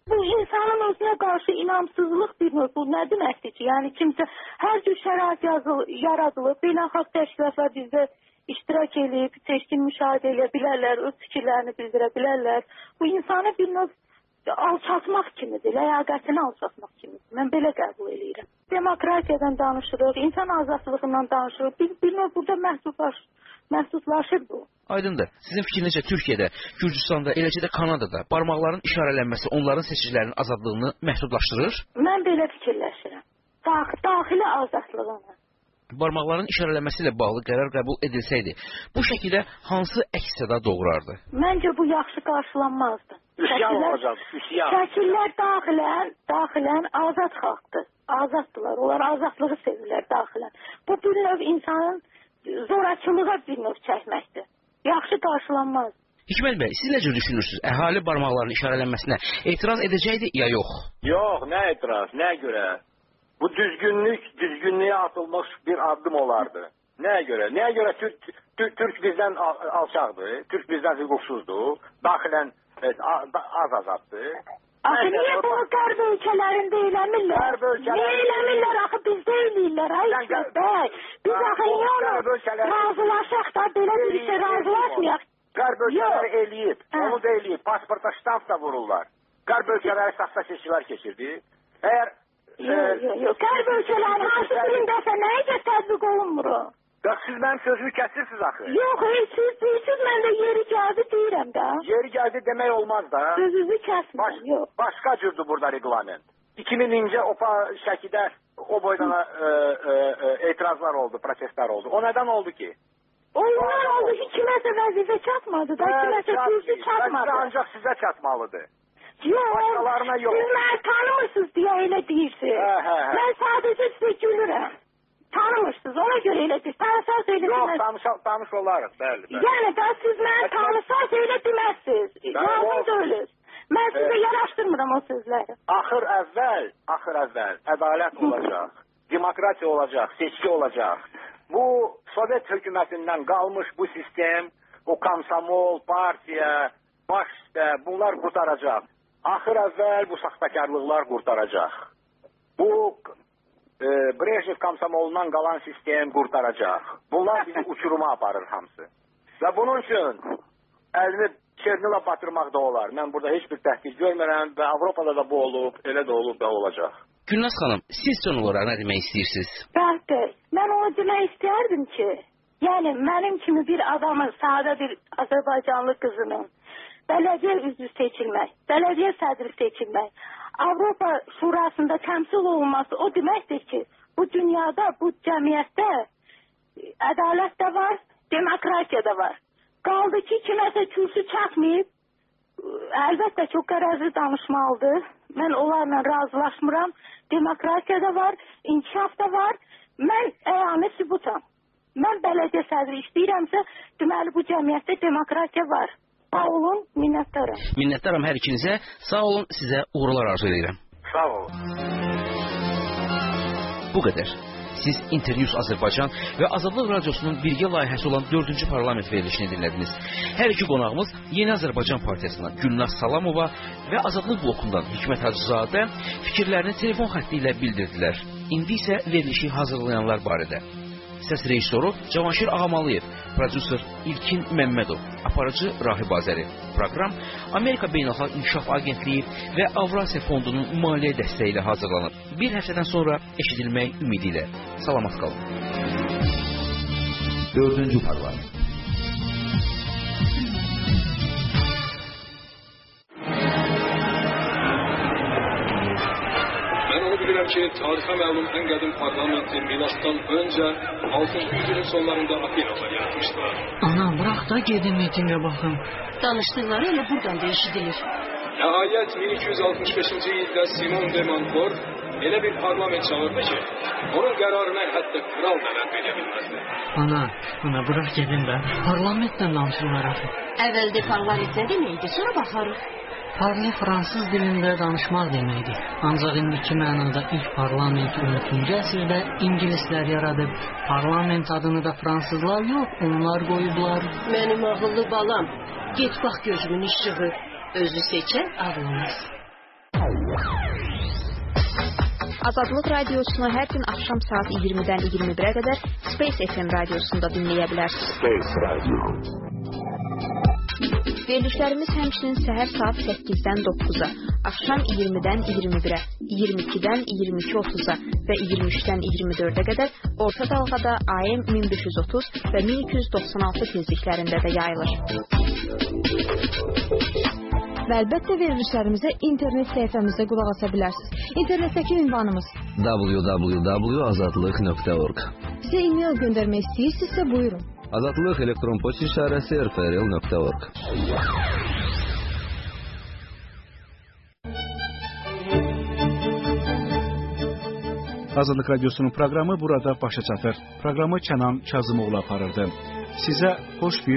Bu insanın özünə qarşı inamsızlıq bir növ. Bu nə deməkdir ki? Yəni kimsə hər cür şərait yaradılıb, beynəlxalq təşkilatlar bizdə iştirak edib, seçkin müşahidə edə bilərlər, öz fikirlərini bildirə bilərlər. Bu insanı bir növ alçatmaq kimidir, ləyaqətini alçatmaq kimidir. Mən belə qəbul edirəm. Demokratiyadan danışırıq, insan azadlığından danışırıq. Biz bir növ burada məhdudlaş, məhdudlaşır bu. Aydındır. Sizin fikrinizcə Türkiyədə, Gürcüstanda, eləcə də Kanadada barmaqların işarələnməsi onların seçicilərinin azadlığını məhdudlaşdırır? Mən belə fikirləşirəm. Dax daxili azadlığını. Barmaqların işarələnməsi ilə bağlı qərar qəbul edilsəydi, bu şəkildə hansı əks-səda doğurardı? Məncə bu yaxşı qarşılanmazdı. Üsyan olacaq, üsyan. Şəkillər daxilən, daxilən azad xalqdır. Azaddılar, onlar azadlığı sevirlər daxilən. Bu bir növ insanın zorakılığa bir növ çəkməkdir. Yaxşı qarşılanmaz. Hikmət bəy, siz necə düşünürsünüz? Əhali barmaqların işarələnməsinə etiraz edəcəkdi ya yox? Yox, nə etiraz, nə görə? Bu düzgünlük, düzgünlüyə atılmış bir addım olardı. Nəyə görə? Nəyə görə Türk, Türk, Türk bizdən alçaqdır, Türk bizdən hüquqsuzdur, daxilən evet, az azaddır. Axı niyə bunu qərb ölkələrində eləmirlər? Qərb ölkələrində... Niyə eləmirlər? Axı bizdə eləyirlər, ay İsmet bəy. Biz axı niyə onu razılaşaq da, belə bir işə razılaşmayaq? Qərb ölkələri eləyib, onu da eləyib, pasporta ştamp da vururlar. Qərb ölkələri saxta seçkiler keçirdi. Əgər... Yox, yox, yox. Qərb ölkələri hansı birindəsə nəyəcə tədbiq olunmur o? Bax, siz mənim sözümü kəsirsiniz axı. Yox, siz deyirsiniz, mən də yeri gəldi deyirəm də. Yeri gəldi demək olmaz da. Sözünüzü kəsməyəm, yox. Başqa cürdür burada reglament. iki mininci opa şəkidə o boydan e, e, e, etirazlar oldu, protestlər oldu. O nədən oldu ki? Onlar oldu ki, kiməsə vəzifə çatmadı da, kiməsə kürsü çatmadı. Ancaq sizə çatmalıdır. Yox, başqalarına yox. Siz məni tanımırsınız deyə elə deyirsiniz. Hə, hə, hə. Mən sadəcə sizə gülürəm. Tanımırsınız, ona görə elə deyirsiniz. Tanısaz elə deməzsiniz. Yox, tanış, tanış olarıq, bəli, bəli. Yəni da siz məni tanısaz elə deməzsiniz. Lazım deyiliz. Mən sizə evet. Yaraşdırmıram o sözləri. Axır əvvəl, axır əvvəl ədalət olacaq, demokratiya olacaq, seçki olacaq. Bu Sovet hökumətindən qalmış bu sistem, o komsomol, partiya, baş üstə bunlar qurtaracaq. Axır əvvəl bu saxtakarlıqlar qurtaracaq. Bu e, Brejnev komsomolundan qalan sistem qurtaracaq. Bunlar bizi uçuruma aparır hamısı. Və bunun üçün əlini çernila batırmaq da olar. Mən burada heç bir təhdid görmürəm və Avropada da bu olub, elə də olub da olacaq. Gülnaz xanım, siz son olaraq nə demək istəyirsiniz? Bəli, mən onu demək istərdim ki, yəni mənim kimi bir adamın, sadə bir Azərbaycanlı qızının bələdiyyə üzvü seçilmək, bələdiyyə sədri seçilmək, Avropa Şurasında təmsil olunması o deməkdir ki, bu dünyada, bu cəmiyyətdə ədalət də var, demokratiya da var. Qaldı ki, kiməsə kürsü çatmayıb, əlbəttə çox qərəzli danışmalıdır. Mən onlarla razılaşmıram. Demokratiya da var, inkişaf da var. Mən əyanı sübutam. Mən bələdiyyə sədri işləyirəmsə, deməli bu cəmiyyətdə demokratiya var. Sağ olun, minnətdaram. Minnətdaram hər ikinizə. Sağ olun, sizə uğurlar arzu edirəm. Sağ olun. Bu qədər. Siz Internews Azərbaycan və Azadlıq Radiosunun birgə layihəsi olan dördüncü parlament verilişini dinlədiniz. Hər iki qonağımız Yeni Azərbaycan Partiyasından Gülnaz Salamova və Azadlıq blokundan Hikmət Hacızadə fikirlərini telefon xətti ilə bildirdilər. İndi isə verilişi hazırlayanlar barədə. Səs rejissoru Cavanşir Ağamalıyev, prodüser İlkin Məmmədov, aparıcı Rahib Azəri. Proqram Amerika Beynəlxalq İnkişaf Agentliyi və Avrasiya Fondunun maliyyə dəstəyi ilə hazırlanıb. Bir həftədən sonra eşidilmək ümidi ilə. Salamat qalın. Dördüncü parlament. Bilirəm ki, tarixə məlum ən qədim parlamentin milasdan öncə altıncı yüzyılın sonlarında Afinada yaratmışdılar. Ana, bırak da gedin mitingə baxın. Danışdıqları elə buradan da eşidilir. Nəhayət min iki yüz altmış beşinci ildə Simon de Montfort elə bir parlament çağırdı ki, onun qərarına hətta kral da rədd edə bilməzdi. Ana, ana, bırak gedin də. Parlamentlə danışırlar axı. Əvvəldə parlament nə deməkdir, sonra baxarıq. Parli fransız dilində danışmaq deməkdir. Ancaq indiki mənada ilk parlament on üçüncü əsrdə ingilislər yaradıb. Parlament adını da fransızlar yox, onlar qoyublar. Mənim ağıllı balam, get bax gözümün işığı, özü seçən ağlamaz. Azadlıq radiosunu hər gün axşam saat iyirmidən iyirmi birə qədər Space F M radiosunda dinləyə bilərsiniz. Space Radio. Verilişlərimiz həmçinin səhər saat səkkizdən doqquza, axşam iyirmidən iyirmi birə, iyirmi ikidən iyirmi iki otuz'a və iyirmi üçdən iyirmi dördə qədər orta dalğada A M min beş yüz otuz və min iki yüz doxsan altı tezliklərində də yayılır. Və əlbəttə verilişlərimizə internet səhifəmizdə qulaq asa bilərsiniz. İnternetdəki ünvanımız w w w nöqtə azadlıq nöqtə org. Bizə e-mail göndərmək istəyirsinizsə buyurun. Azadlıq elektron poçt işarəsi r f r l nöqtə org. Azadlıq Radiosunun proqramı burada başa çatır. Proqramı Kənan Kazımoğlu aparırdı. Sizə xoş bir